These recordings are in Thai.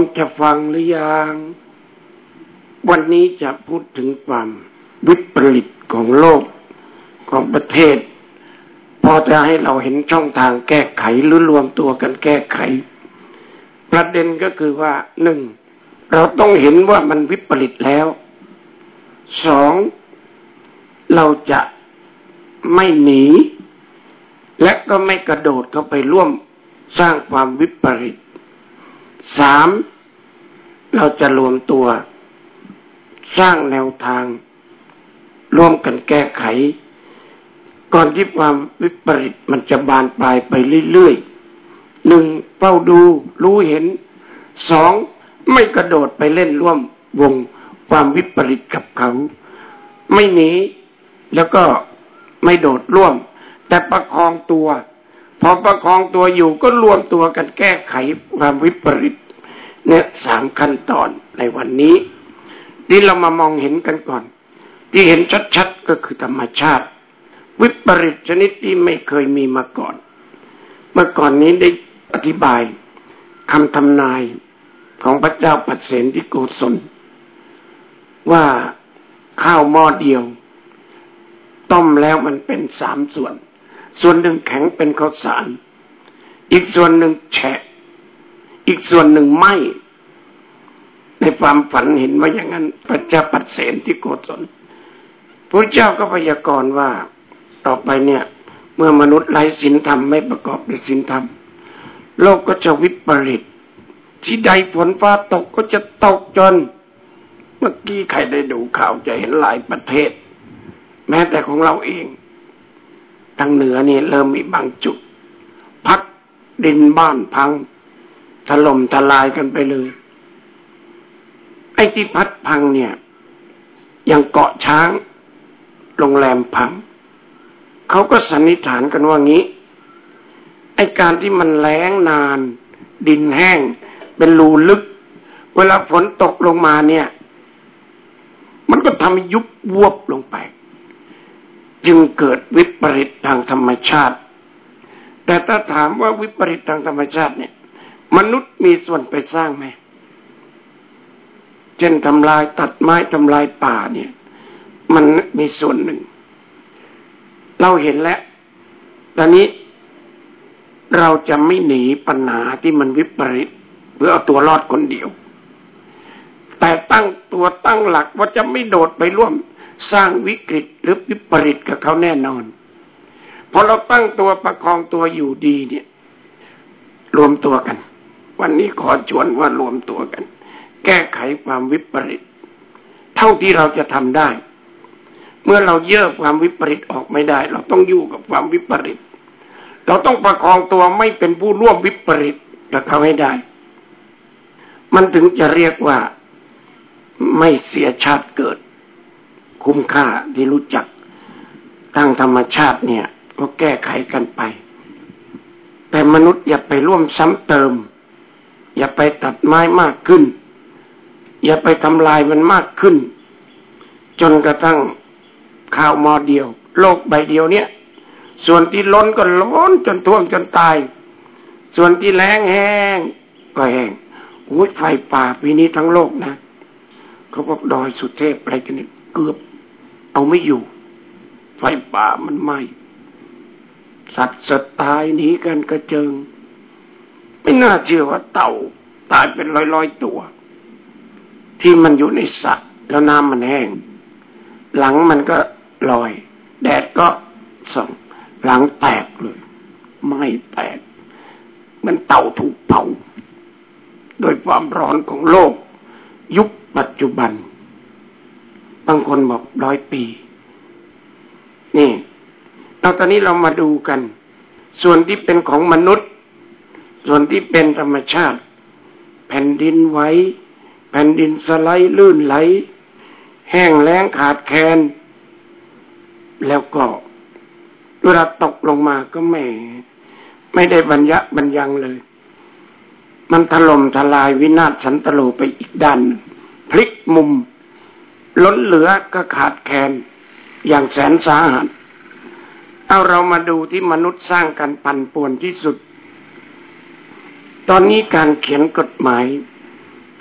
จะฟังหรือยังวันนี้จะพูดถึงความวิปริตของโลกของประเทศพอจะให้เราเห็นช่องทางแก้ไขหรือรวมตัวกันแก้ไขประเด็นก็คือว่าหนึ่งเราต้องเห็นว่ามันวิปริตแล้วสองเราจะไม่หนีและก็ไม่กระโดดเข้าไปร่วมสร้างความวิปริตสามเราจะรวมตัวสร้างแนวทางร่วมกันแก้ไขก่อนที่ความวิปริตมันจะบานปลายไปเรื่อยๆหนึ่งเฝ้าดูรู้เห็นสองไม่กระโดดไปเล่นร่วมวงความวิปริตกับเขาไม่หนีแล้วก็ไม่โดดร่วมแต่ประคองตัวพอประคองตัวอยู่ก็รวมตัวกันแก้ไขความวิปริตเนี่ย3ขั้นตอนในวันนี้ที่เรามามองเห็นกันก่อนที่เห็นชัดๆก็คือธรรมชาติวิปริตชนิดที่ไม่เคยมีมาก่อนเมื่อก่อนนี้ได้อธิบายคำทำนายของพระเจ้าปัสเสนที่โกศลว่าข้าวหม้อเดียวต้มแล้วมันเป็น3ส่วนส่วนหนึ่งแข็งเป็นข้าวสารอีกส่วนหนึ่งแฉะอีกส่วนหนึ่งไหม้ในความฝันเห็นว่าอย่างนั้นพระเจ้าปัสเสนที่โกศลพระเจ้าก็พยากรณ์ว่าต่อไปเนี่ยเมื่อมนุษย์ไร้ศีลธรรมไม่ประกอบด้วยศีลธรรมโลกก็จะวิปริตที่ใดฝนฟ้าตกก็จะตกจนเมื่อกี้ใครได้ดูข่าวจะเห็นหลายประเทศแม้แต่ของเราเองทางเหนือนี่เริ่มมีบางจุดพัดดินบ้านพังถล่มทลายกันไปเลยไอ้ที่พัดพังเนี่ยอย่างเกาะช้างโรงแรมพังเขาก็สันนิษฐานกันว่างี้ไอ้การที่มันแล้งนานดินแห้งเป็นรูลึกเวลาฝนตกลงมาเนี่ยมันก็ทำให้ยุบวบลงไปจึงเกิดวิปริตทางธรรมชาติแต่ถ้าถามว่าวิปริตทางธรรมชาติเนี่ยมนุษย์มีส่วนไปสร้างไหมเช่นทำลายตัดไม้ทำลายป่าเนี่ยมันมีส่วนหนึ่งเราเห็นแล้วตอนนี้เราจะไม่หนีปัญหาที่มันวิปริตเพื่อเอาตัวรอดคนเดียวแต่ตั้งหลักว่าจะไม่โดดไปร่วมสร้างวิกฤตหรือวิปริตกับเขาแน่นอนพอเราตั้งตัวประคองตัวอยู่ดีเนี่ยรวมตัวกันวันนี้ขอชวนว่ารวมตัวกันแก้ไขความวิปริตเท่าที่เราจะทำได้เมื่อเราแยกความวิปริตออกไม่ได้เราต้องอยู่กับความวิปริตเราต้องประคองตัวไม่เป็นผู้ร่วมวิปริตกับเขาให้ได้มันถึงจะเรียกว่าไม่เสียชาติเกิดคุ้มค่าที่รู้จักทางธรรมชาติเนี่ยก็แก้ไขกันไปแต่มนุษย์อย่าไปร่วมซ้ำเติมอย่าไปตัดไม้มากขึ้นอย่าไปทำลายมันมากขึ้นจนกระทั่งข้าวหม้อเดียวโลกใบเดียวเนี่ยส่วนที่ล้นก็ล้นจนท่วมจนตายส่วนที่แล้งแห้งก็แห้งโอ้ยไฟป่าปีนี้ทั้งโลกนะเขาบอกดอยสุเทพอะไรกันเนี่ยเกือบเอาไม่อยู่ไฟป่ามันไหม้สัตว์ตายหนีกันกระเจิงไม่น่าเชื่อว่าเต่าตายเป็นร้อยๆตัวที่มันอยู่ในสระแล้วน้ำมันแห้งหลังมันก็ลอยแดดก็ส่องหลังแตกเลยไม่แตกมันเต่าถูกเผาโดยความร้อนของโลกยุคปัจจุบันบางคนบอก100 ปีนี่ตอนนี้เรามาดูกันส่วนที่เป็นของมนุษย์ส่วนที่เป็นธรรมชาติแผ่นดินไหวแผ่นดินสไลด์ลื่นไหลแห้งแล้งขาดแคลนแล้วก็เวลาตกลงมาก็ไม่ได้บรรยังเลยมันถล่มทลายวินาศสันตโลไปอีกด้านพลิกมุมล้นเหลือก็ขาดแคลนอย่างแสนสาหัสเอาเรามาดูที่มนุษย์สร้างกันปั่นป่วนที่สุดตอนนี้การเขียนกฎหมาย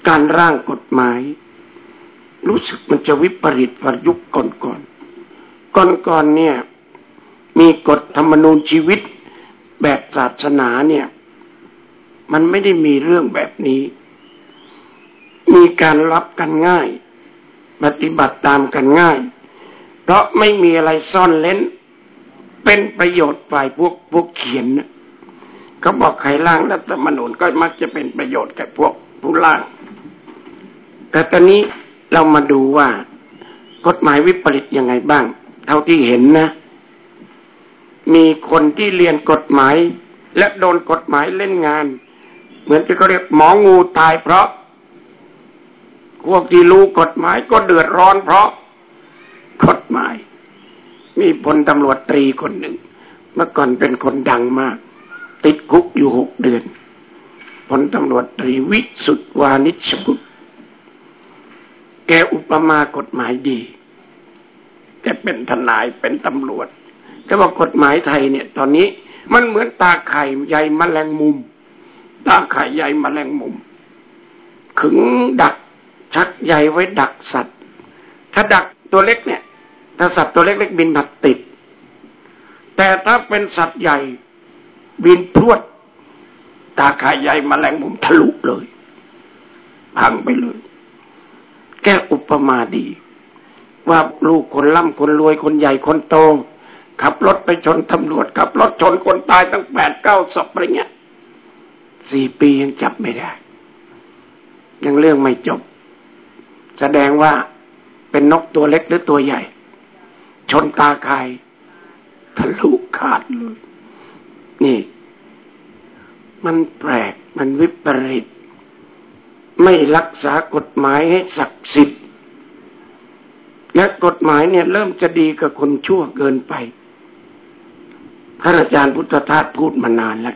การร่างกฎหมายรู้สึกมันจะวิปริตกว่ายุคก่อนเนี่ยมีกฎธรรมนูญชีวิตแบบศาสนาเนี่ยมันไม่ได้มีเรื่องแบบนี้มีการรับกันง่ายปฏิบัติตามกันง่ายเพราะไม่มีอะไรซ่อนเร้นเป็นประโยชน์ฝ่ายพวกเขียนเขาบอกใครร่างรัฐธรรมนูญก็มักจะเป็นประโยชน์แก่พวกผู้ร่างแต่ตอนนี้เรามาดูว่ากฎหมายวิปริตยังไงบ้างเท่าที่เห็นนะมีคนที่เรียนกฎหมายและโดนกฎหมายเล่นงานเหมือนที่เขาเรียกหมองูตายเพราะพวกที่รู้กฎหมายก็เดือดร้อนเพราะกฎหมายมีพลตำรวจตรีคนหนึ่งเมื่อก่อนเป็นคนดังมากติดคุกอยู่6 เดือนพลตำรวจตรีวิสุทธิ์วานิชบุตรแกอุปมากฎหมายดีแกเป็นทนายเป็นตำรวจแกบอกกฎหมายไทยเนี่ยตอนนี้มันเหมือนตาไข่ใยแมลงมุมตาไข่ใยแมลงมุมขึงดักชักใยไว้ดักสัตว์ถ้าดักตัวเล็กเนี่ยถ้าสัตว์ตัวเล็กๆบินติดแต่ถ้าเป็นสัตว์ใหญ่บินพรวดตาไข่ใยแมลงมุมทะลุเลยพังไปเลยแก้อุปมาดีว่าลูกคนร่ำคนรวยคนใหญ่คนโตขับรถไปชนตำรวจขับรถชนคนตายตั้ง8-9 ศพอะไรเงี้ย4 ปียังจับไม่ได้ยังเรื่องไม่จบแสดงว่าเป็นนกตัวเล็กหรือตัวใหญ่ชนตาใครทะลุขาดเลยนี่มันแปลกมันวิปริตไม่รักษากฎหมายให้ศักดิ์สิทธิ์และกฎหมายเนี่ยเริ่มจะดีกับคนชั่วเกินไปท่านอาจารย์พุทธทาสพูดมานานแล้ว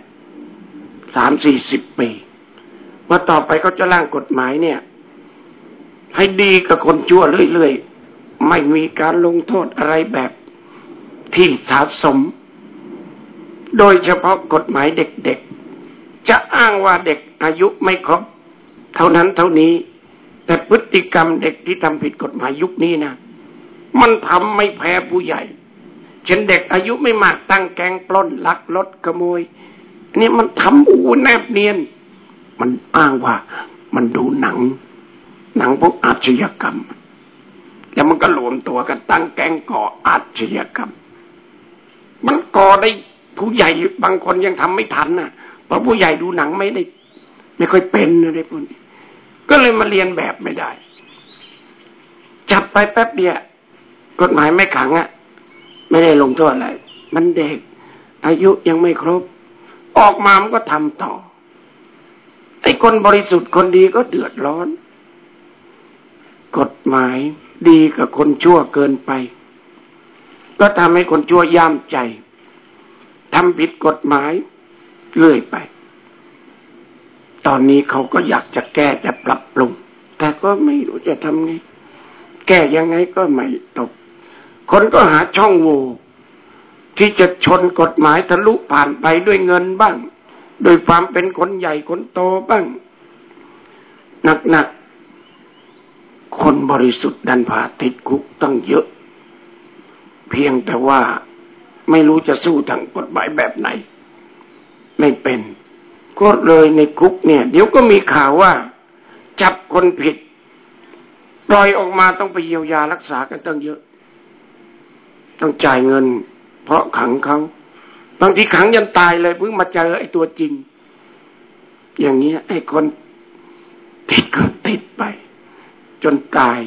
30-40 ปีว่าต่อไปเขาจะร่างกฎหมายเนี่ยให้ดีกับคนชั่วเรื่อยๆไม่มีการลงโทษอะไรแบบที่สะสมโดยเฉพาะกฎหมายเด็กๆจะอ้างว่าเด็กอายุไม่ครบเท่านั้นเท่านี้แต่พฤติกรรมเด็กที่ทำผิดกฎหมายยุคนี้นะมันทำไม่แพ้ผู้ใหญ่เช่นเด็กอายุไม่มากตั้งแก๊งปล้นลักรถขโมยนี่มันทำแนบเนียนมันอ้างว่ามันดูหนังพวกอาชญากรรมแล้วมันก็รวมตัวกันตั้งแก๊งก่ออาชญากรรมมันก่อได้ผู้ใหญ่บางคนยังทำไม่ทันน่ะเพราะผู้ใหญ่ดูหนังไม่ค่อยเป็นอะไรพวกนี้ก็เลยมาเรียนแบบไม่ได้จับไปแป๊บเดียวกฎหมายไม่ขังไม่ได้ลงโทษอะไรมันเด็กอายุยังไม่ครบออกมามันก็ทำต่อไอ้คนบริสุทธิ์คนดีก็เดือดร้อนกฎหมายดีกับคนชั่วเกินไปก็ทำให้คนชั่วย่ามใจทำผิดกฎหมายเรื่อยไปตอนนี้เขาก็อยากจะแก้จะปรับปรุงแต่ก็ไม่รู้จะทำไงแก้ยังไงก็ไม่ตกคนก็หาช่องโหว่ที่จะชนกฎหมายทะลุผ่านไปด้วยเงินบ้างโดยความเป็นคนใหญ่คนโตบ้างหนักๆคนบริสุทธิ์ดันผ่าติดคุกตั้งเยอะเพียงแต่ว่าไม่รู้จะสู้ทางกฎหมายแบบไหนไม่เป็นก็เลยในคุกเนี่ยเดี๋ยวก็มีข่าวว่าจับคนผิดปล่อยออกมาต้องไปเยียวยารักษากันตั้งเยอะต้องจ่ายเงินเพราะขังเขาบางทีขังยันตายเลยเพิ่งมาเจอไอ้ตัวจริงอย่างเงี้ยไอ้คนติดก็ติดไปจนตาย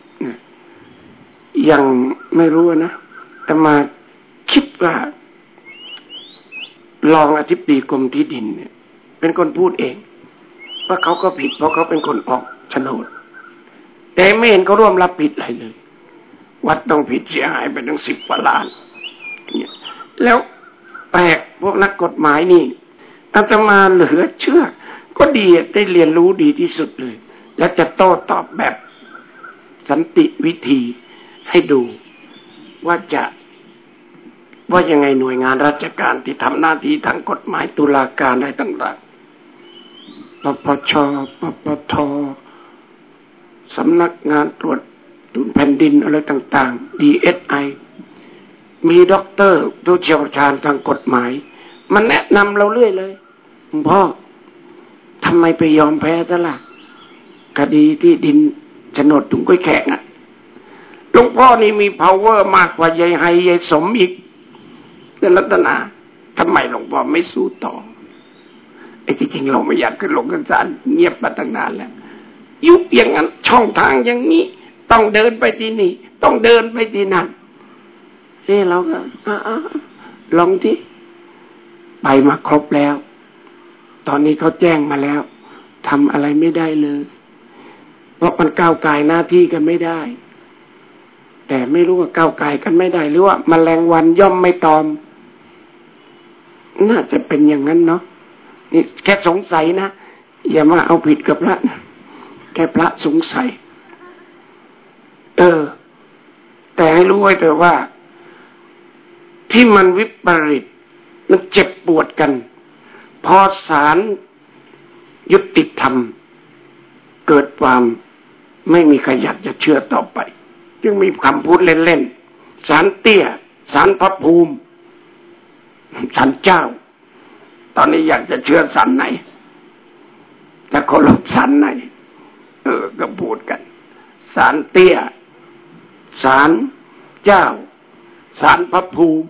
ยังไม่รู้นะแต่มาคิดว่ารองอธิบดีกรมที่ดินเนี่ยเป็นคนพูดเองว่าเขาก็ผิดเพราะเขาเป็นคนออกโฉนดแต่ไม่เห็นเขาร่วมรับผิดอะไรเลยวัดต้องผิดเสียหายไปถึง10 กว่าล้านเนี่ยแล้วแปลกพวกนักกฎหมายนี่อาตมาเหลือเชื่อก็ดีได้เรียนรู้ดีที่สุดเลยและจะโต้ตอบแบบสันติวิธีให้ดูว่ายังไงหน่วยงานราชการที่ทำหน้าที่ทางกฎหมายตุลาการอะไรต่างๆปปชปปทสำนักงานตรวจแผ่นดินอะไรต่างๆ DSI มีด็อกเตอร์ผู้เชี่ยวชาญทางกฎหมายมันแนะนำเราเรื่อยเลยพ่อทำไมไปยอมแพ้ซะล่ะคดีที่ดินโฉนดถุงกล้วยแขกหลวงพ่อนี่มี power มากกว่ายายไฮยายสมอีกแต่รัตนาทำไมหลวงพ่อไม่สู้ต่อไอ้ที่จริงเราไม่อยากขึ้นลงขึ้นศาลเงียบมาตั้งนานแล้วยุคอย่างนั้นช่องทางอย่างนี้ต้องเดินไปที่นี่ต้องเดินไปที่นั่นเราก็ลองที่ไปมาครบแล้วตอนนี้เขาแจ้งมาแล้วทำอะไรไม่ได้เลยเพราะมันก้าวไก่หน้าที่กันไม่ได้แต่ไม่รู้ว่าก้าวไก่กันไม่ได้หรือว่าแมลงวันย่อมไม่ตอมน่าจะเป็นอย่างนั้นเนาะนี่แค่สงสัยนะอย่ามาเอาผิดกับพระนะแค่พระสงสัยแต่ให้รู้ไว้เถอะว่าที่มันวิปริตมันเจ็บปวดกันพอศาลยุติธรรมเกิดความไม่มีใครอยากจะเชื่อต่อไปจึงมีคำพูดเล่นๆศาลเตี้ยศาลพระภูมิศาลเจ้าตอนนี้อยากจะเชื่อศาลไหนจะเคารพศาลไหนก็พูดกันศาลเตี้ยศาลเจ้าศาลพระภูมิ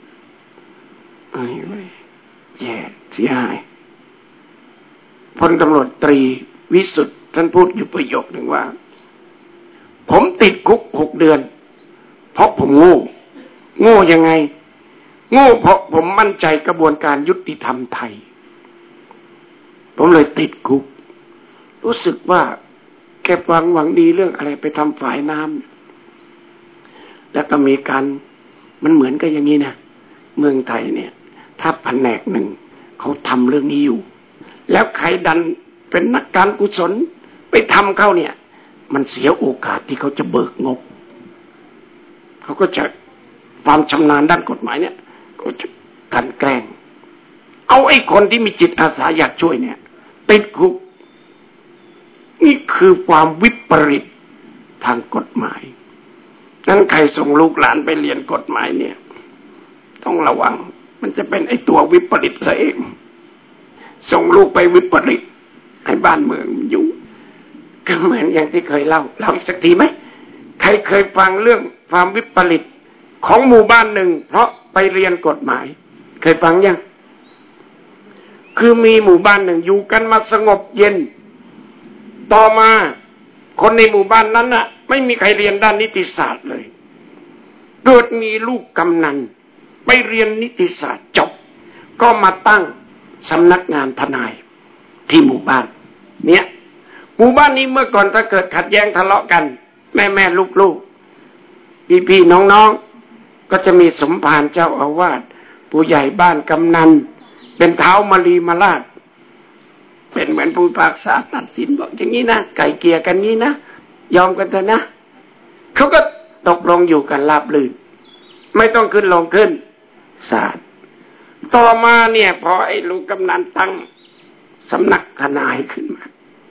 แย่เสียหายพลตำรวจตรีวิสุทธิ์ท่านพูดอยู่ประโยคหนึ่งว่าผมติดคุก6 เดือนเพราะผมโง่ยังไงโง่เพราะผมมั่นใจกระบวนการยุติธรรมไทยผมเลยติดคุกรู้สึกว่าแค่หวังดีเรื่องอะไรไปทำฝ่ายน้ำแล้วก็มีการมันเหมือนกับอย่างนี้นะเมืองไทยเนี่ยถ้าแผนกหนึ่งเขาทำเรื่องนี้อยู่แล้วใครดันเป็นนักการกุศลไปทำเข้าเนี่ยมันเสียโอกาสที่เขาจะเบิกงบเขาก็จะความชำนาญด้านกฎหมายเนี่ยก็จะกันแกล้งเอาไอ้คนที่มีจิตอาสาอยากช่วยเนี่ยติดคุกนี่คือความวิปริตทางกฎหมายนั้นใครส่งลูกหลานไปเรียนกฎหมายเนี่ยต้องระวังมันจะเป็นไอ้ตัววิปริตซะเองส่งลูกไปวิปริตให้บ้านเมืองยุ่งก็เหมือนอย่างที่เคยเล่าอีกสักทีไหมใครเคยฟังเรื่องความวิปริตของหมู่บ้านหนึ่งเพราะไปเรียนกฎหมายเคยฟังยังคือมีหมู่บ้านหนึ่งอยู่กันมาสงบเย็นต่อมาคนในหมู่บ้านนั้นน่ะไม่มีใครเรียนด้านนิติศาสตร์เลยเกิดมีลูกกำนันไปเรียนนิติศาสตร์จบก็มาตั้งสำนักงานทนายที่หมู่บ้านเนี่ยหมู่บ้านนี้เมื่อก่อนถ้าเกิดขัดแย้งทะเลาะกันแม่ลูกพี่น้องก็จะมีสมภารเจ้าอาวาสผู้ใหญ่บ้านกำนันเป็นเท้ามลีมาราชเป็นเหมือนผู้พิพากษาตัดสินบอกอย่างนี้นะไก่เกลี่ยกันนี้นะยอมกันเถอะนะเขาก็ตกลงอยู่กันราบรื่นไม่ต้องขึ้นลงขึ้นศาลต่อมาเนี่ยพอไอ้ลูกกำนันตั้งสำนักทนายขึ้นมา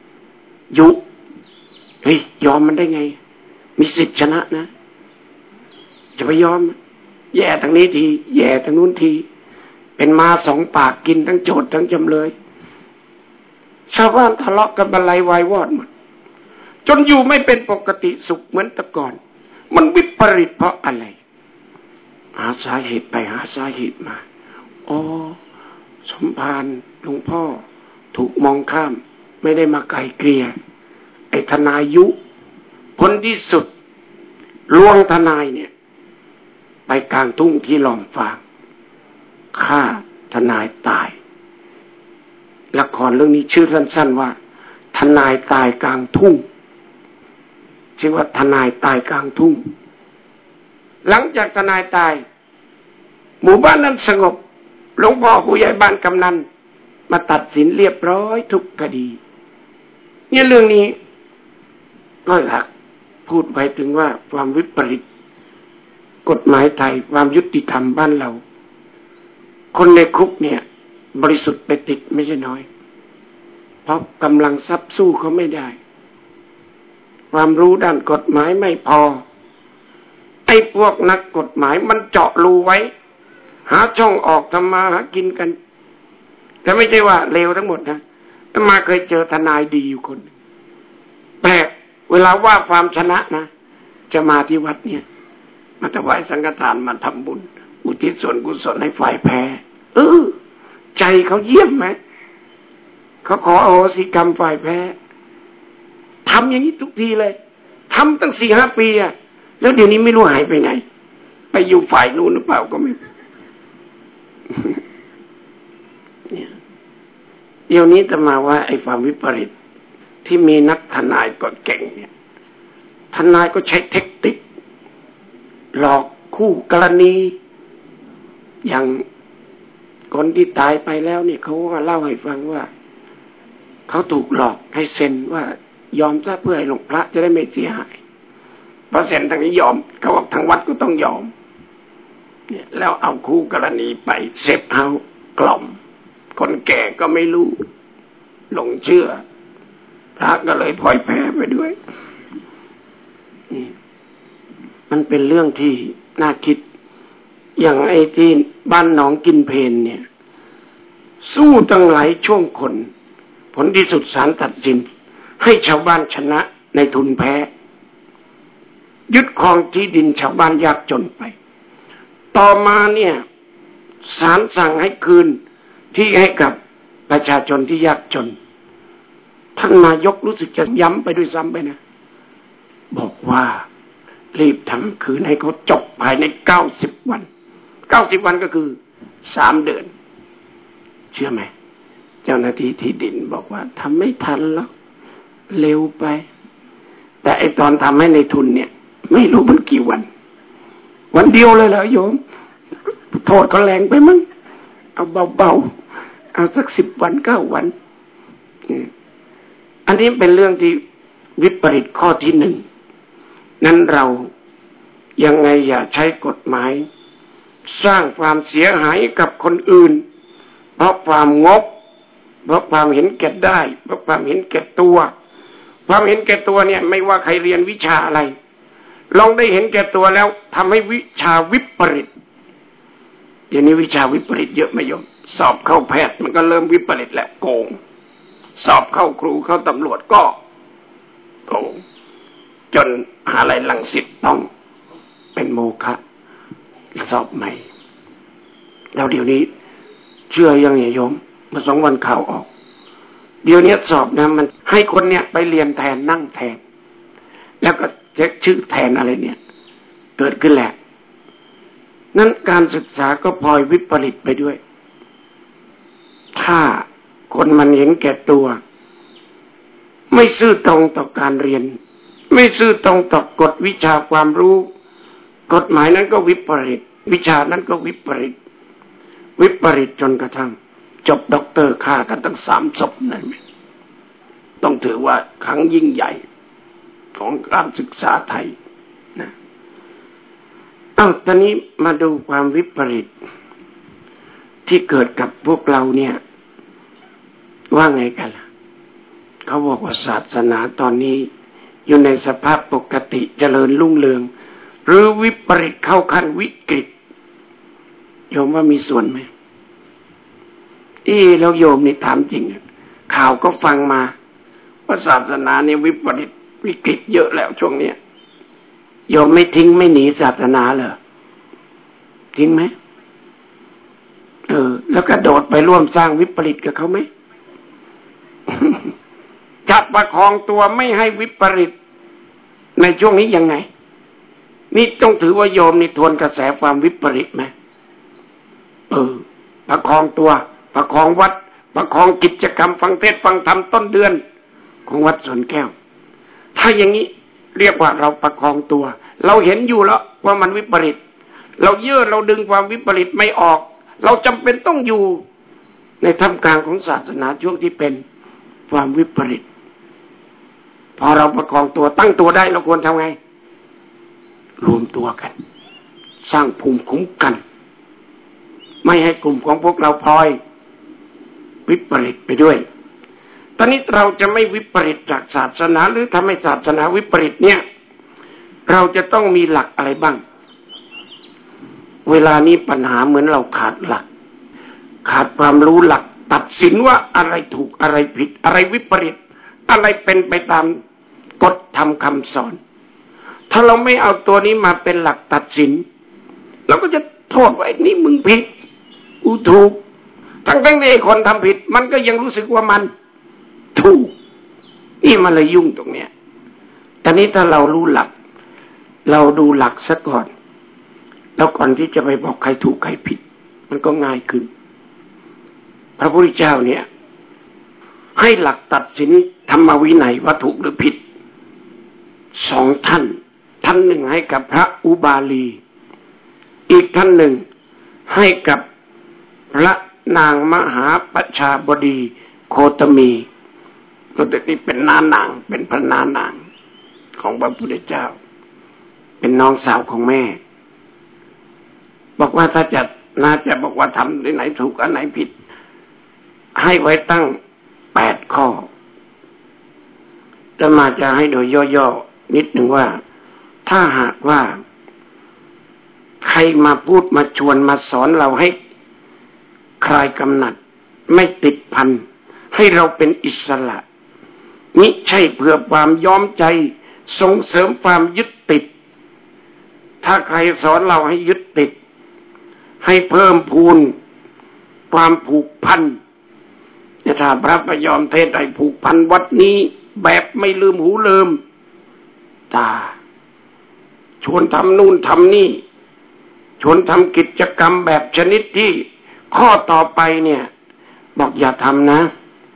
เฮ้ยยอมมันได้ไงมีสิทธิชนะนะจะไปยอมแย่ทางนี้ทีแย่ทางนู้นทีเป็นมา2 ปากกินทั้งโจทย์ทั้งจำเลยชาวบ้านทะเลาะกันบรรลัยวายวอดหมดจนอยู่ไม่เป็นปกติสุขเหมือนแต่ก่อนมันวิปริตเพราะอะไรหาสาเหตุไปหาสาเหตุมาสมภารหลวงพ่อถูกมองข้ามไม่ได้มาไกลเกลี่ยไอ้ทนายยุผลที่สุดลวงทนายเนี่ยไปกลางทุ่งที่หลอมฟางฆ่าทนายตายละครเรื่องนี้ชื่อสั้นๆว่าทนายตายกลางทุ่งชื่อว่าทนายตายกลางทุ่งหลังจากทนายตายหมู่บ้านนั้นสงบหลวงพ่อผู้ใหญ่บ้านกำนันมาตัดสินเรียบร้อยทุกคดีเนี่ยเรื่องนี้ก็อยากพูดไว้ถึงว่าความวิปริตกฎหมายไทยความยุติธรรมบ้านเราคนในคุกเนี่ยบริสุทธิ์ไปติดไม่ใช่น้อยเพราะกำลังทรัพย์สู้เขาไม่ได้ความรู้ด้านกฎหมายไม่พอไอ้พวกนักกฎหมายมันเจาะรูไว้หาช่องออกทำมาหากินกันแต่ไม่ใช่ว่าเลวทั้งหมดนะอาตมาเคยเจอทนายดีอยู่คนแปลกเวลาว่าความชนะนะจะมาที่วัดเนี่ยมาถวายสังฆทานมาทำบุญอุทิศส่วนกุศลให้ฝ่ายแพ้ใจเขาเยี่ยมไหมเขาขออโหสิกรรมฝ่ายแพ้ทำอย่างนี้ทุกทีเลยทำตั้ง 4-5 ปีอะแล้วเดี๋ยวนี้ไม่รู้หายไปไหนไปอยู่ฝ่ายนู้นหรือเปล่าก็ไม่เนี่ยเดี๋ยวนี้จะมาว่าไอ้ความวิปริตที่มีนักทนายก็เก่งเนี่ยทนายก็ใช้เทคนิคหลอกคู่กรณีอย่างคนที่ตายไปแล้วเนี่ยเขาก็เล่าให้ฟังว่าเขาถูกหลอกให้เซ็นว่ายอมซะเพื่อให้หลวงพระจะได้ไม่เสียหายพอเซ็นทางนี้ยอมเขาบอกทางวัดก็ต้องยอมเนี่ยแล้วเอาคู่กรณีไปเสพเอากล่อมคนแก่ก็ไม่รู้หลงเชื่อพระก็เลยพลอยแพ้ไปด้วยนี่มันเป็นเรื่องที่น่าคิดอย่างไอ้ที่บ้านหนองกินเพลเนี่ยสู้ตั้งหลายช่วงคนผลที่สุดศาลตัดสินให้ชาวบ้านชนะในทุนแพ้ยึดครองที่ดินชาวบ้านยากจนไปต่อมาเนี่ยศาลสั่งให้คืนที่ให้กับประชาชนที่ยากจนท่านนายกรู้สึกจะย้ำไปด้วยซ้ำไปนะบอกว่ารีบทำคืนให้เขาจบภายใน90 วัน90 วันก็คือ3 เดือนเชื่อไหมเจ้าหน้าที่ที่ดินบอกว่าทำไม่ทันแล้วเร็วไปแต่ไอตอนทำให้ในทุนเนี่ยไม่รู้มันกี่วันเดียวเลยเหรอโยมโทษก็แรงไปมั้งเอาเบาๆเอาสัก10 วัน9 วันอันนี้เป็นเรื่องที่วิปริตข้อที่1นั้นเรายังไงอย่าใช้กฎหมายสร้างความเสียหายกับคนอื่นเพราะความงกเพราะความเห็นแก่ได้เพราะความเห็นแก่ตัวความเห็นแก่ตัวเนี่ยไม่ว่าใครเรียนวิชาอะไรลองได้เห็นแก่ตัวแล้วทำให้วิชาวิปริตเดี๋ยวนี้วิชาวิปริตเยอะไหมโยมสอบเข้าแพทย์มันก็เริ่มวิปริตแล้วโกงสอบเข้าครูเข้าตำรวจก็โกงจนมหาลัยรังสิตต้องเป็นโมฆะสอบใหม่แล้วเดี๋ยวนี้เชื่อยังไงโยมเมื่อ2 วันข่าวออกเดี๋ยวนี้สอบนะมันให้คนเนี่ยไปเรียนแทนนั่งแทนแล้วก็เช็คชื่อแทนอะไรเนี่ยเกิดขึ้นแหละนั้นการศึกษาก็พลอยวิปริตไปด้วยถ้าคนมันเห็นแก่ตัวไม่ซื่อตรงต่อการเรียนไม่ซื่อตรงต่อกฎวิชาความรู้กฎหมายนั้นก็วิปริตวิชานั้นก็วิปริตจนกระทั่งจบด็อกเตอร์ฆ่ากันตั้ง3 ศพนั่นเองต้องถือว่าครั้งยิ่งใหญ่ของการศึกษาไทยนะตอนนี้มาดูความวิปริตที่เกิดกับพวกเราเนี่ยว่าไงกันล่ะเขาบอกว่าศาสนาตอนนี้อยู่ในสภาพปกติเจริญรุ่งเรืองหรือวิปริตเข้าขั้นวิกฤตโยมว่ามีส่วนไหมแล้วโยมนี่ถามจริงข่าวก็ฟังมาว่าศาสนาเนี่ยวิปริตวิกฤตเยอะแล้วช่วงนี้โยมไม่ทิ้งไม่หนีศาสนาเหรอทิ้งไหมแล้วกระโดดไปร่วมสร้างวิปริตกับเขาไหม จับประคองตัวไม่ให้วิปริตในช่วงนี้ยังไงนี่ต้องถือว่าโยมนี่ทวนกระแสความวิปริตไหมประคองตัวประคองวัดประคองกิจกรรมฟังเทศน์ฟังธรรมต้นเดือนของวัดสวนแก้วถ้าอย่างนี้เรียกว่าเราประคองตัวเราเห็นอยู่แล้วว่ามันวิปริตเราเราดึงความวิปริตไม่ออกเราจำเป็นต้องอยู่ในท่ามกลางของศาสนาช่วงที่เป็นความวิปริตพอเราประคองตัวตั้งตัวได้เราควรทำไงรวมตัวกันสร้างภูมิคุ้มกันไม่ให้กลุ่มของพวกเราพลอยวิปริตไปด้วยตอนนี้เราจะไม่วิปริตจากศาสนาหรือทำให้ศาสนาวิปริตเนี่ยเราจะต้องมีหลักอะไรบ้างเวลานี้ปัญหาเหมือนเราขาดหลักขาดความรู้หลักตัดสินว่าอะไรถูกอะไรผิดอะไรวิปริตอะไรเป็นไปตามกฎธรรมคำสอนถ้าเราไม่เอาตัวนี้มาเป็นหลักตัดสินเราก็จะโทษว่าไอ้นี่มึงผิดกูถูกทั้งที่คนทำผิดมันก็ยังรู้สึกว่ามันถูกนี่มันเลยยุ่งตรงเนี้ยแต่นี้ถ้าเรารู้หลักเราดูหลักซะก่อนแล้วก่อนที่จะไปบอกใครถูกใครผิดมันก็ง่ายขึ้นพระพุทธเจ้าเนี่ยให้หลักตัดสินธรรมวินัยว่าถูกหรือผิดสองท่านหนึ่งให้กับพระอุบาลีอีกท่านหนึ่งให้กับพระนางมหาประชาบดีโคตมีก็แต่นี้เป็นน้านางเป็นพระน้านางของพระพุทธเจ้าเป็นน้องสาวของแม่บอกว่าถ้าน่าจะบอกว่าทำที่ไหนถูกอันไหนผิดให้ไว้ตั้ง8 ข้อจะมาจะให้โดยย่อๆนิดหนึ่งว่าถ้าหากว่าใครมาพูดมาชวนมาสอนเราให้คลายกำหนัดไม่ติดพันให้เราเป็นอิสระมิใช่เพื่อความยอมใจส่งเสริมความยึดติดถ้าใครสอนเราให้ยึดติดให้เพิ่มพูนความผูกพันถ้าพระพยอมเทศน์ให้ผูกพันวัดนี้แบบไม่ลืมหูลืมตาชวนทำนู่นทำนี่ชวนทำกิจกรรมแบบชนิดที่ข้อต่อไปเนี่ยบอกอย่าทำนะ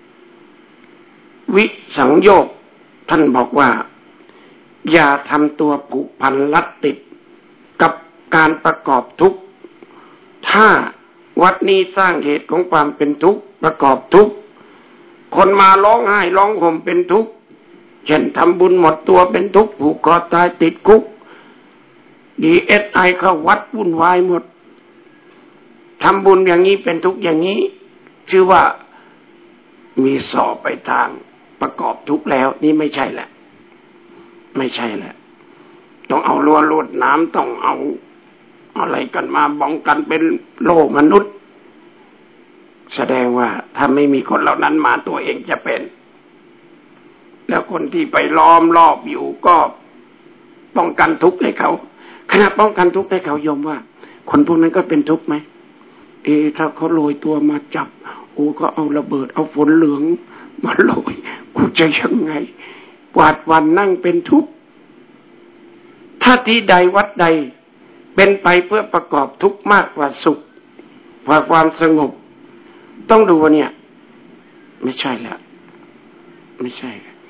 วิสังโยคท่านบอกว่าอย่าทำตัวผูกพันลัดติดกับการประกอบทุกข์ถ้าวัดนี้สร้างเหตุของความเป็นทุกข์ประกอบทุกข์คนมาร้องไห้ร้องห่มเป็นทุกข์เช่นทำบุญหมดตัวเป็นทุกข์ผูกคอตายติดคุกDSI เข้าวัดวุ่นวายหมดทำบุญอย่างนี้เป็นทุกข์อย่างนี้ชื่อว่ามีสอบไปทางประกอบทุกข์แล้วนี่ไม่ใช่แหละไม่ใช่แหละต้องเอารั้วลวดน้ำต้องเอาอะไรกันมาป้องกันเป็นโลกมนุษย์แสดงว่าถ้าไม่มีคนเหล่านั้นมาตัวเองจะเป็นแล้วคนที่ไปล้อมรอบอยู่ก็ป้องกันทุกข์ให้เขาขณะป้องกันทุกข์ให้เขายอมว่าคนพวกนั้นก็เป็นทุกข์ไหมถ้าเขาโรยตัวมาจับก็เอาระเบิดเอาฝนเหลืองมาโรยกูจะยังไงกวาดวันนั่งเป็นทุกข์ถ้าที่ใดวัดใดเป็นไปเพื่อประกอบทุกข์มากกว่าสุขกว่าความสงบต้องดูว่าเนี่ยไม่ใช่แล้วไม่ใช่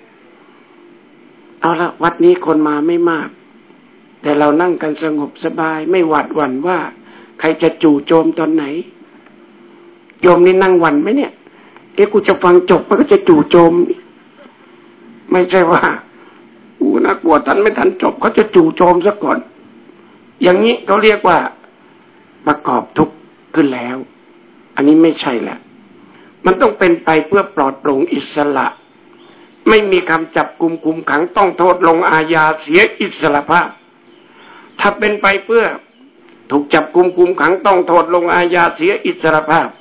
เอาละวัดนี้คนมาไม่มากแต่เรานั่งกันสงบสบายไม่หวาดหวั่นว่าใครจะจู่โจมตอนไหนโยมนี่นั่งหวั่นไหมเนี่ยกูจะฟังจบมันก็จะจู่โจมไม่ใช่ว่าน่ากลัวท่านไม่ทันจบเขาจะจู่โจมซะก่อนอย่างนี้เขาเรียกว่าประกอบทุกข์ขึ้นแล้วอันนี้ไม่ใช่แหละมันต้องเป็นไปเพื่อปลอดโปร่งอิสระไม่มีคำจับกุมคุมขังต้องโทษลงอาญาเสียอิสรภาพถ้าเป็นไปเพื่อถูกจับกุมคุมขังต้องโทษลงอาญาเสียอิสรภาพ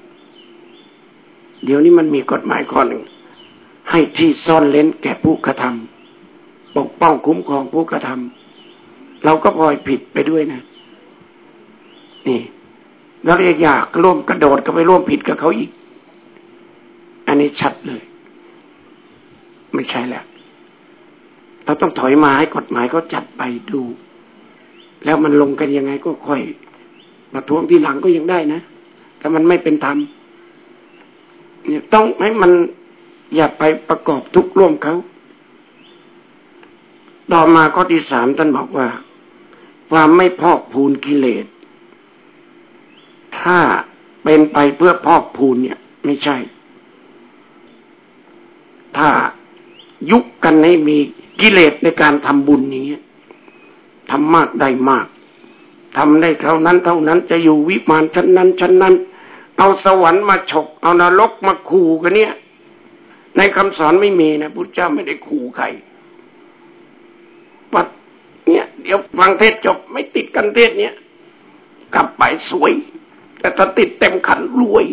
เดี๋ยวนี้มันมีกฎหมายข้อหนึ่งให้ที่ซ่อนเร้นแก่ผู้กระทำปกป้องคุ้มครองผู้กระทำเราก็พลอยผิดไปด้วยนะนี่เราเรียกอยากร่วมกระโดดก็ไปร่วมผิดกับเขาอีกอันนี้ชัดเลยไม่ใช่แล้วเราต้องถอยมาให้กฎหมายเขาจัดไปดูแล้วมันลงกันยังไงก็ค่อยมาทวงทีหลังก็ยังได้นะถ้ามันไม่เป็นธรรมเนี่ยต้องให้มันอย่าไปประกอบทุกข์ร่วมเขาต่อมาข้อที่ 3ท่านบอกว่าความไม่พอกพูนกิเลสถ้าเป็นไปเพื่อพอกพูนเนี่ยไม่ใช่ถ้ายุคกันให้มีกิเลสในการทำบุญอย่างเงี้ยทำมากได้มากทำได้เท่านั้นจะอยู่วิมานชั้นนั้นเอาสวรรค์มาฉกเอานรกมาขู่กันเนี่ยในคำสอนไม่มีนะพุทธเจ้าไม่ได้ขู่ใครว่าเนี่ยเดี๋ยวฟังเทศจบไม่ติดกันเทศเนี้ยกลับไปสวยแต่ถ้าติดเต็มขันรวย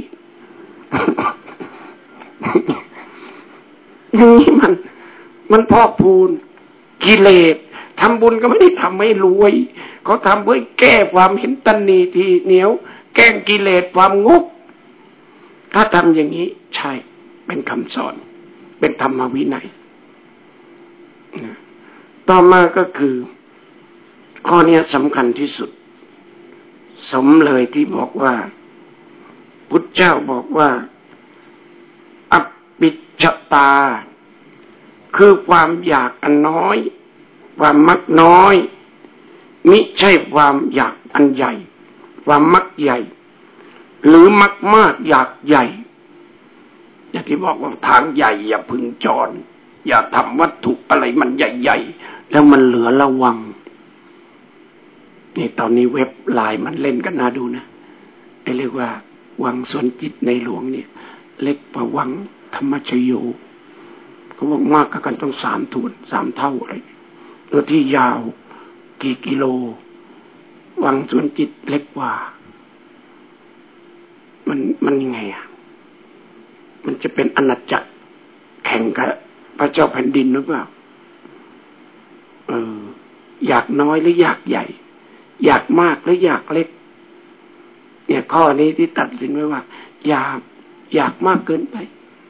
อย่างนี้มันพอกพูนกิเลสทำบุญก็ไม่ได้ทำให้รวยเขาทำเพื่อแก้ความเห็นตัณณีทีเหนียวแก้กิเลสความงกถ้าทำอย่างนี้ใช่เป็นคำสอนเป็นธรรมวินัยต่อมาก็คือข้อนี้สำคัญที่สุดสมเลยที่บอกว่าพุทธเจ้าบอกว่าอปิจจตาคือความอยากอันน้อยความมักน้อยมิใช่ความอยากอันใหญ่ความมักใหญ่หรือมักมากอยากใหญ่อย่างที่บอกว่าทางใหญ่อย่าพึงจรอย่าทำวัตถุอะไรมันใหญ่ๆแล้วมันเหลือระวังนี่ตอนนี้เว็บไลน์มันเล่นกันน่าดูนะไอ้เรียกว่าวังสวนจิตในหลวงเนี่ยเล็กกว่าวังธรรมชโยเขาบอกมากกันต้อง3 ทุน 3 เท่าอะไรตัวที่ยาวกี่กิโลวังสวนจิตเล็กกว่ามันยังไงอ่ะมันจะเป็นอาณาจักรแข่งกับพระเจ้าแผ่นดินหรือเปล่าอยากน้อยหรืออยากใหญ่อยากมากหรืออยากเล็กเนี่ยข้อนี้ที่ตัดสินไว้ว่าอยากมากเกินไป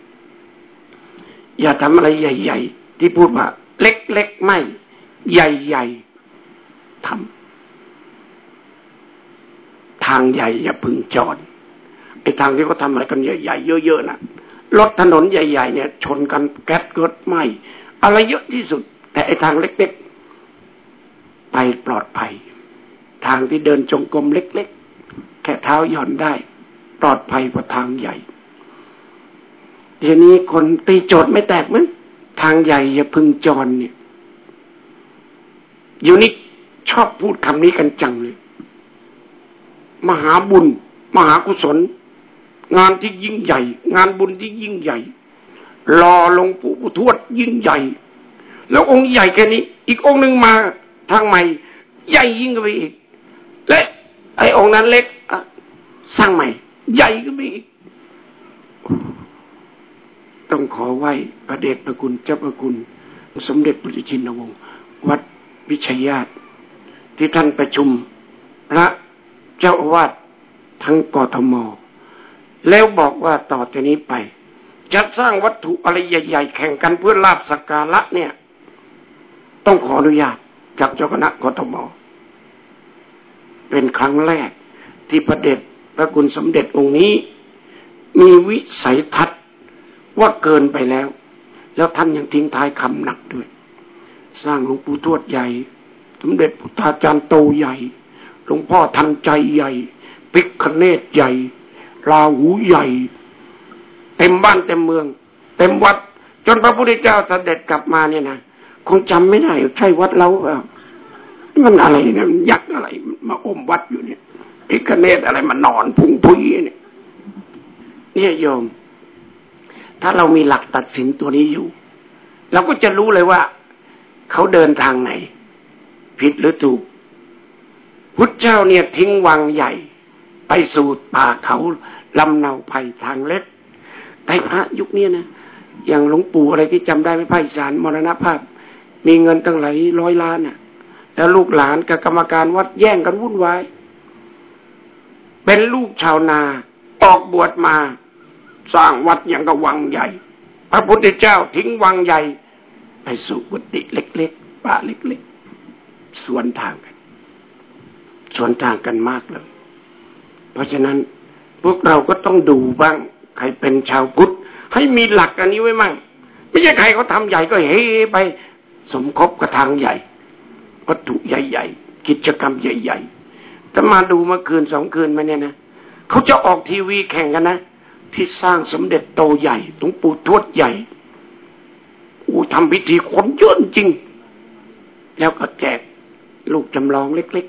อย่าทำอะไรใหญ่ๆที่พูดว่าเล็กๆไม่ใหญ่ๆทำทางใหญ่อย่าพึงจอดไอ้ทางที่เขาทำอะไรกันใหญ่ๆเยอะๆนะรถถนนใหญ่ๆเนี่ยชนกันแก๊สเกิดไหม้อะไรเยอะที่สุดแต่ไอ้ทางเล็กๆไปปลอดภัยทางที่เดินจงกรมเล็กๆแค่เท้าหย่อนได้ปลอดภัยกว่าทางใหญ่ทีนี้คนตีโจทย์ไม่แตกมั้ยทางใหญ่อย่าพึงจรเนี่ยอยู่นี่ชอบพูดคำนี้กันจังเลยมหาบุญมหากุศลงานที่ยิ่งใหญ่งานบุญที่ยิ่งใหญ่รอหลวงปู่ทวดยิ่งใหญ่แล้วองค์ใหญ่แค่นี้อีกองค์นึงมาทางใหม่ใหญ่ยิ่งขึ้นไปอีกและไอ้องค์นั้นเล็กสร้างใหม่ใหญ่ขึ้นไปอีกต้องขอไหว้พระเดชพระคุณเจ้าพระคุณสมเด็จพระจินวงศ์วัดวิชัยญาติที่ท่านประชุมพระเจ้าอาวาสทั้งกทมแล้วบอกว่าต่อจากนี้ไปจะสร้างวัตถุอะไรใหญ่ๆแข่งกันเพื่อลาภสักการะเนี่ยต้องขออนุญาตจากเจ้าคณะกทมเป็นครั้งแรกที่พระเดชพระคุณสมเด็จองค์นี้มีวิสัยทัศน์ว่าเกินไปแล้วท่านยังทิ้งท้ายคำหนักด้วยสร้างหลวงปู่ทวดใหญ่สมเด็จพุทธาจารย์โตใหญ่หลวงพ่อทันใจใหญ่พิฆเนศใหญ่ราหูใหญ่เต็มบ้านเต็มเมืองเต็มวัดจนพระพุทธเจ้าเสด็จกลับมาเนี่ยนะคงจำไม่ได้ใช่วัดเราเปล่ามันอะไรเนี่ยมันยักษ์อะไรมาอมวัดอยู่เนี่ยพิฆเนศอะไรมานอนพุ่งพุยเนี่ยโยมถ้าเรามีหลักตัดสินตัวนี้อยู่เราก็จะรู้เลยว่าเขาเดินทางไหนผิดหรือถูกพุทธเจ้าเนี่ยทิ้งวังใหญ่ไปสู่ป่าเขาลำเนาไผ่ทางเล็กแต่พระยุคนี้นะอย่างหลวงปู่อะไรที่จำได้ไหมไพศาลมรณภาพมีเงินตั้งหลายร้อยล้านน่ะแล้วลูกหลานกับกรรมการวัดแย่งกันวุ่นวายเป็นลูกชาวนาออกบวชมาสร้างวัดอย่างกับวังใหญ่พระพุทธเจ้าทิ้งวังใหญ่ไปสู่กุฏิเล็กๆป่าเล็กๆสวนทางกันมากเลยเพราะฉะนั้นพวกเราก็ต้องดูบ้างใครเป็นชาวพุทธให้มีหลักอันนี้ไว้มั่งไม่ใช่ใครเขาทำใหญ่ก็เฮ้ไปสมคบกับทางใหญ่วัตถุใหญ่ๆกิจกรรมใหญ่ๆถ้ามาดูเมื่อคืน2 คืนมาเนี่ยนะเขาจะออกทีวีแข่งกันนะที่สร้างสมเด็จโตใหญ่หลวงปู่ทวดใหญ่ทำพิธีคนเยอะจริงแล้วก็แจกลูกจำลองเล็ก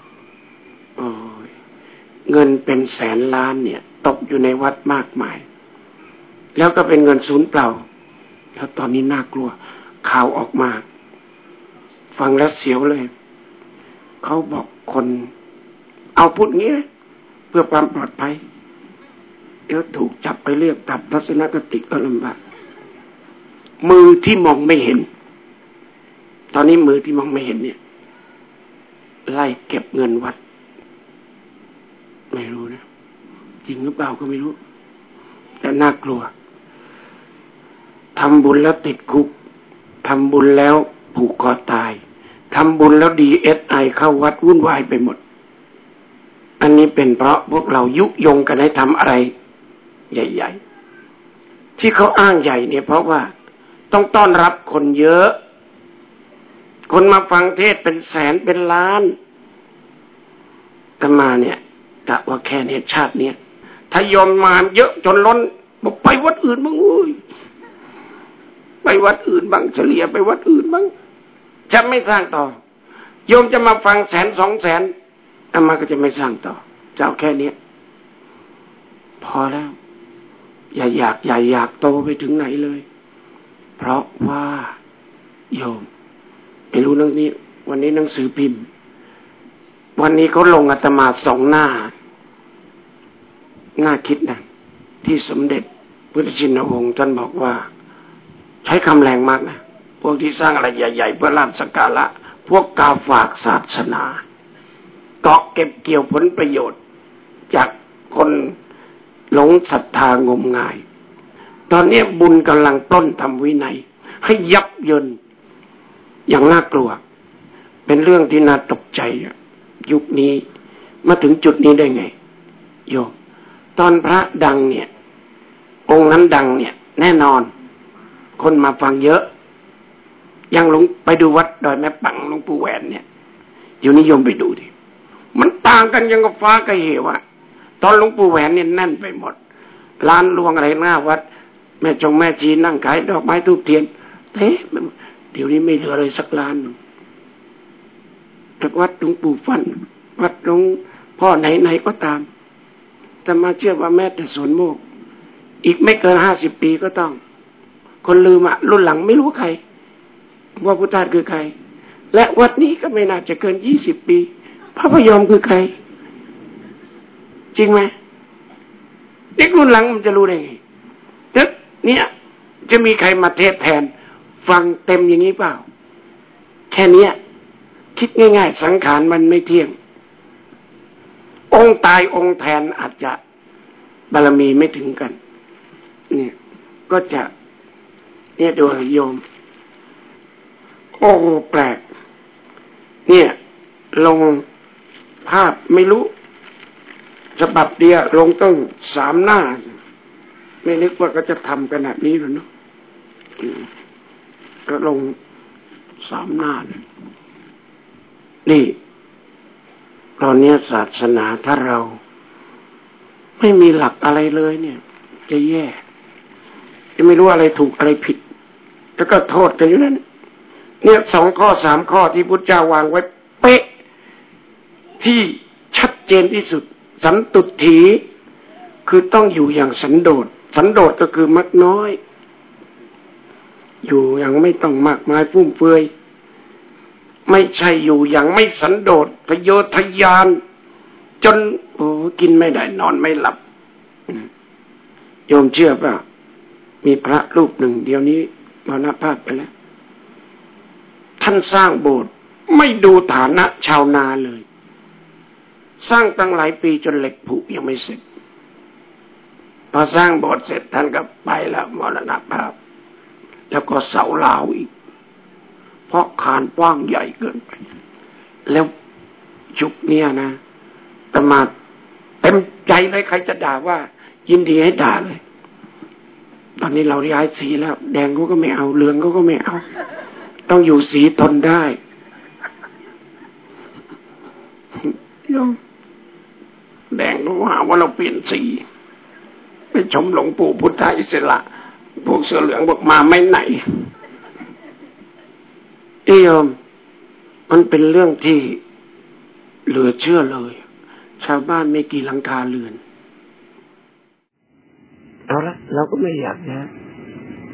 ๆเงินเป็นแสนล้านเนี่ยตกอยู่ในวัดมากมายแล้วก็เป็นเงินสูญเปล่าแล้วตอนนี้น่ากลัวข่าวออกมาฟังแล้วเสียวเลยเขาบอกคนเอาพูดงี้นะเพื่อความปลอดภัยเดี๋ยวถูกจับไปเรียกปรับทัศนคติก็ลำบากมือที่มองไม่เห็นตอนนี้มือที่มองไม่เห็นเนี่ยไล่เก็บเงินวัดไม่รู้นะจริงหรือเปล่าก็ไม่รู้แต่น่ากลัวทำบุญแล้วติดคุกทำบุญแล้วผูกคอตายทำบุญแล้วDSIเข้าวัดวุ่นวายไปหมดอันนี้เป็นเพราะพวกเรายุยงกันให้ทำอะไรใหญ่ๆที่เขาอ้างใหญ่เนี่ยเพราะว่าต้องต้อนรับคนเยอะคนมาฟังเทศเป็นแสนเป็นล้านแต่มาเนี่ยกะว่าแค่เนี่ยชาติเนี่ยถ้ายอมมาเยอะจนล้นบอกไปวัดอื่นบ้างไปวัดอื่นบ้างเฉลี่ยไปวัดอื่นบ้างจะไม่สร้างต่อโยมจะมาฟัง100,000 200,000อามาก็จะไม่สร้างต่อจะเอาแค่นี้พอแล้วอย่าอยากโตไปถึงไหนเลยเพราะว่าโยมไม่รู้เรื่องนี้วันนี้หนังสือพิมพ์วันนี้เขาลงอาตมา2 หน้าน่าคิดนะที่สมเด็จพุทธชินวงศ์ท่านบอกว่าใช้คำแรงมากนะพวกที่สร้างอะไรใหญ่ๆเพื่อลาภสักการะพวกกาฝากศาสนาเกาะเก็บเกี่ยวผลประโยชน์จากคนหลงศรัทธางมงายตอนนี้บุญกำลังปล้นทำวินัยให้ยับเยินอย่างน่ากลัวเป็นเรื่องที่น่าตกใจยุคนี้มาถึงจุดนี้ได้ไงโยมตอนพระดังเนี่ยองค์นั้นดังเนี่ยแน่นอนคนมาฟังเยอะยังลงไปดูวัดดอยแม่ปังหลวงปู่แหวนเนี่ยอยู่นิยมไปดูดิมันต่างกันยังกับฟ้ากับเหวอะตอนหลวงปู่แหวนเนี่ยแน่นไปหมดร้านรวงอะไรหน้าวัดแม่จงแม่จีนนั่งขายดอกไม้ธูปเทียนเฮ้เดี๋ยวนี้ไม่เหลือเลยสักร้านจากวัดหลวงปู่ฟั่นวัดหลวงพ่อไหนก็ตามจะมาเชื่อว่าแม้แต่สวนโมกอีกไม่เกิน50 ปีก็ต้องคนลืมอ่ะรุ่นหลังไม่รู้ใครว่าพุทธทาสคือใครและวัดนี้ก็ไม่น่าจะเกิน20 ปีพระพยอมคือใครจริงไหมเด็กรุ่นหลังมันจะรู้ได้ไงเนี่ยจะมีใครมาเทศแทนฟังเต็มอย่างนี้เปล่าแค่นี้คิดง่ายๆสังขารมันไม่เที่ยงองค์ตายองค์แทนอาจจะบารมีไม่ถึงกันเนี่ยก็จะเนี่ยดูโยมโอ้แปลกเนี่ยลงภาพไม่รู้ฉบับเดียวลงต้อง3 หน้าไม่นึกว่าก็จะทำขนาดนี้หรอกเนาะก็ลง3 หน้าเลยนี่ตอนนี้ศาสนาถ้าเราไม่มีหลักอะไรเลยเนี่ยจะแย่จะไม่รู้อะไรถูกอะไรผิดแล้วก็โทษกันอยู่นั่นเนี่ย2 ข้อ 3 ข้อที่พุทธเจ้าวางไว้เป๊ะที่ชัดเจนที่สุดสันตุถีคือต้องอยู่อย่างสันโดษสันโดษก็คือมักน้อยอยู่อย่างไม่ต้องมากมายฟุ่มเฟือยไม่ใช่อยู่อย่างไม่สันโดษทะเยอทะยานจนกินไม่ได้นอนไม่หลับโยมเชื่อป่ะมีพระรูปหนึ่งเดี๋ยวนี้มรณภาพไปแล้วท่านสร้างโบสถ์ไม่ดูฐานะชาวนาเลยสร้างตั้งหลายปีจนเหล็กผุยังไม่เสร็จพอสร้างโบสถ์เสร็จท่านก็ไปแล้วมรณภาพแล้วก็เสาเหลาอีกเพราะคานกว้างใหญ่เกินไปแล้วยุคนี้นะแต่มาเต็มใจเลยใครจะด่าว่ายินดีให้ด่าเลยตอนนี้เราย้ายสีแล้วแดงเขาก็ไม่เอาเหลืองเขาก็ไม่เอาต้องอยู่สีทนได้โยมแดงก็หาว่าเราเปลี่ยนสีไปชมหลวงปู่พุทธอิสระพวกเสื้อเหลืองบอกมาไม่ไหนโยมมันเป็นเรื่องที่เหลือเชื่อเลยชาวบ้านไม่กี่หลังคาเรือนเอาละเราก็ไม่อยากนะ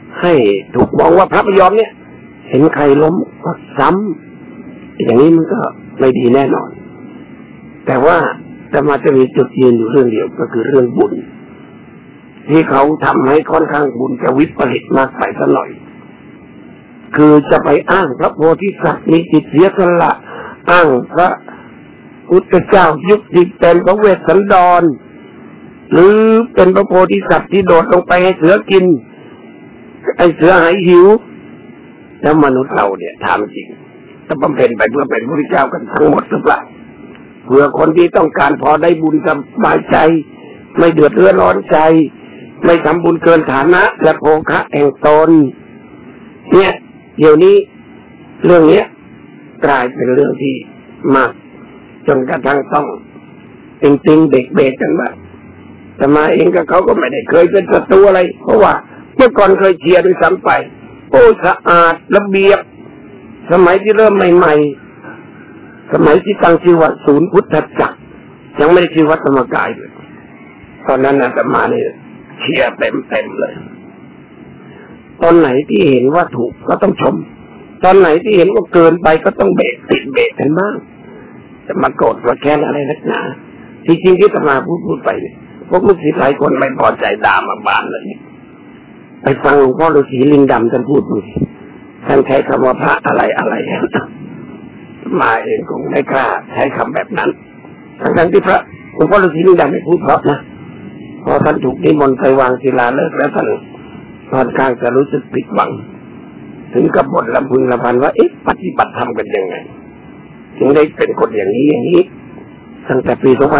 ให้ถูกมองว่าพระพยอมเนี่ยเห็นใครล้มก็ซ้ำอย่างนี้มันก็ไม่ดีแน่นอนแต่ว่าอาตมาจะมีจุดยืนอยู่เรื่องเดียวก็คือเรื่องบุญที่เขาทำให้ค่อนข้างบุญจะวิปริตมากไปสักหน่อยคือจะไปอ้างพระโพธิสัตว์มีจิตเสียสละอ้างพระพุทธเจ้ายุคที่เป็นพระเวสสันดรหรือเป็นพระโพธิสัตว์ที่โดดลงไปให้เสือกินไอ้เสือหายหิวแล้วมนุษย์เราเนี่ยถามจริงจะบำเพ็ญไปเพื่อเป็นพระพุทธเจ้ากันทั้งหมดหรือเปล่าเพื่อคนที่ต้องการพอได้บุญสบายใจไม่เดือดร้อนใจไม่ทำบุญเกินฐานะและโภคะแห่งตนเนี่ยเดี๋ยวนี้เรื่องนี้กลายเป็นเรื่องที่มากจนกระทั่งต้องติงเบรกกันบ้างแต่มาเองกับเขาก็ไม่ได้เคยเป็นศัตรูอะไรเพราะว่าเมื่อก่อนเคยเชียร์ด้วยซ้ำไปโอ้สะอาดระเบียบสมัยที่เริ่มใหม่ๆสมัยที่ตั้งชื่อว่าศูนย์พุทธจักรยังไม่ได้ชื่อวัดธรรมกายเลยตอนนั้นอาตมาเนี่ยเชียร์เต็มเลยตอนไหนที่เห็นว่าถูกก็ต้องชมตอนไหนที่เห็นว่าเกินไปก็ต้องเบรกกันบ้างจะมาโกรธมาแค้นอะไรนักหนาที่จริงที่อาตมาพูดไปเนี่ยพวกลูกศิษย์หลายคนไม่พอใจด่ามาบานเลยไปฟังหลวงพ่อฤาษีลิงดำท่านพูดดูท่านใช้คำว่าพระอะไรมาเองคงไม่กล้าใช้คำแบบนั้นทั้งที่พระหลวงพ่อฤาษีลิงดำไม่พูดเพราะนะพอท่านถูกนิมนต์ไปวางศิลาฤกษ์แล้วท่านค่อนข้างจะรู้สึกผิดหวังถึงกับบ่นลำพึงลำพันว่าปฏิบัติธรรมกันยังไงถึงได้เป็นคนอย่างนี้ตั้งแต่ปี 2517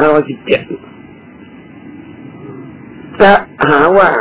จะหาว่า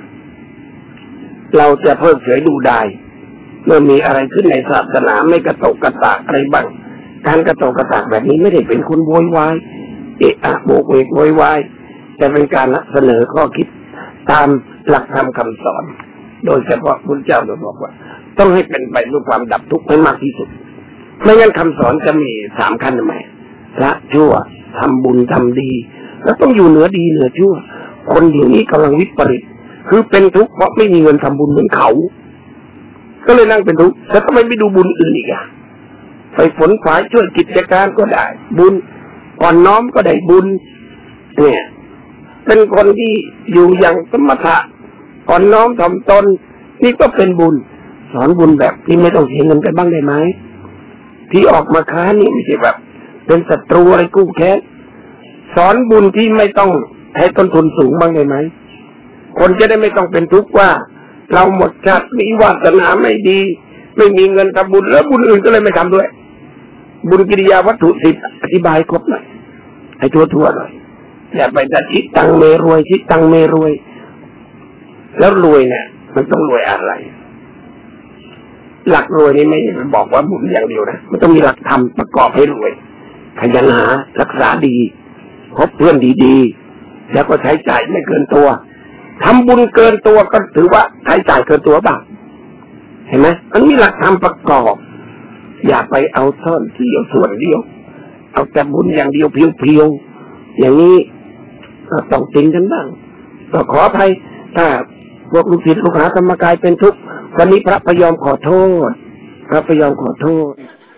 เราจะเพิกเฉยดูได้เมื่อมีอะไรขึ้นในศาสนาไม่กระตกกระตากอะไรบ้างการกระตกกระตากแบบนี้ไม่ได้เป็นคนโวยวายโบกเวกโวยวายแต่เป็นการเสนอข้อคิดตามหลักธรรมคำสอนโดยเฉพาะพุทธเจ้าได้บอกว่าต้องให้เป็นไปด้วยความดับทุกข์ให้มากที่สุดไม่งั้นคำสอนจะมี3ขั้นทำไมละชั่วทำบุญทำดีแล้วต้องอยู่เหนือดีเหนือชั่วคนเดี๋ยวนี้กำลังวิปริตคือเป็นทุกข์เพราะไม่มีเงินทำบุญเหมือนเขาก็เลยนั่งเป็นทุกข์แล้วทำไมไม่ดูบุญอื่นอีกอ่ะไปฝนฝายช่วยกิจการก็ได้บุญอ่อนน้อมก็ได้บุญเนี่ยเป็นคนที่อยู่อย่างสมถะอ่อนน้อมถ่อมตนนี่ก็เป็นบุญสอนบุญแบบที่ไม่ต้องเสียเงินกันบ้างได้ไหมที่ออกมาค้านนี่ไม่ใช่แบบเป็นศัตรูอะไรกู้แค้นสอนบุญที่ไม่ต้องให้ต้นทุนสูงบ้างได้ไหมคนจะได้ไม่ต้องเป็นทุกข์ว่าเราหมดชาติมีวาสนาไม่ดีไม่มีเงินทำบุญแล้วบุญอื่นก็เลยไม่ทำด้วยบุญกิริยาวัตถุ10อธิบายครบหน่อยให้ทั่วๆหน่อยอย่าไปแต่ชิดตังเมรวยชิดตังเมรวยแล้วรวยเนี่ยมันต้องรวยอะไรหลักรวยนี่ไม่บอกว่าบุญอย่างเดียวนะมันต้องมีหลักธรรมประกอบให้รวยขยันหารักษาดีคบเพื่อนดีๆแล้วก็ใช้จ่ายไม่เกินตัวทำบุญเกินตัวก็ถือว่าใช้จ่ายเกินตัวบ้างเห็นไหมมันมีหลักธรรมประกอบอย่าไปเอาซ่อนที่เอาส่วนเดียวเอาแต่บุญอย่างเดียวเพียวๆอย่างนี้ก็ต้องติงกันบ้างก็ขออภัยถ้าพวกลูกศิษย์ลูกหาธรรมกายเป็นทุกข์วันนี้พระพยอมขอโทษพระพยอมขอโทษ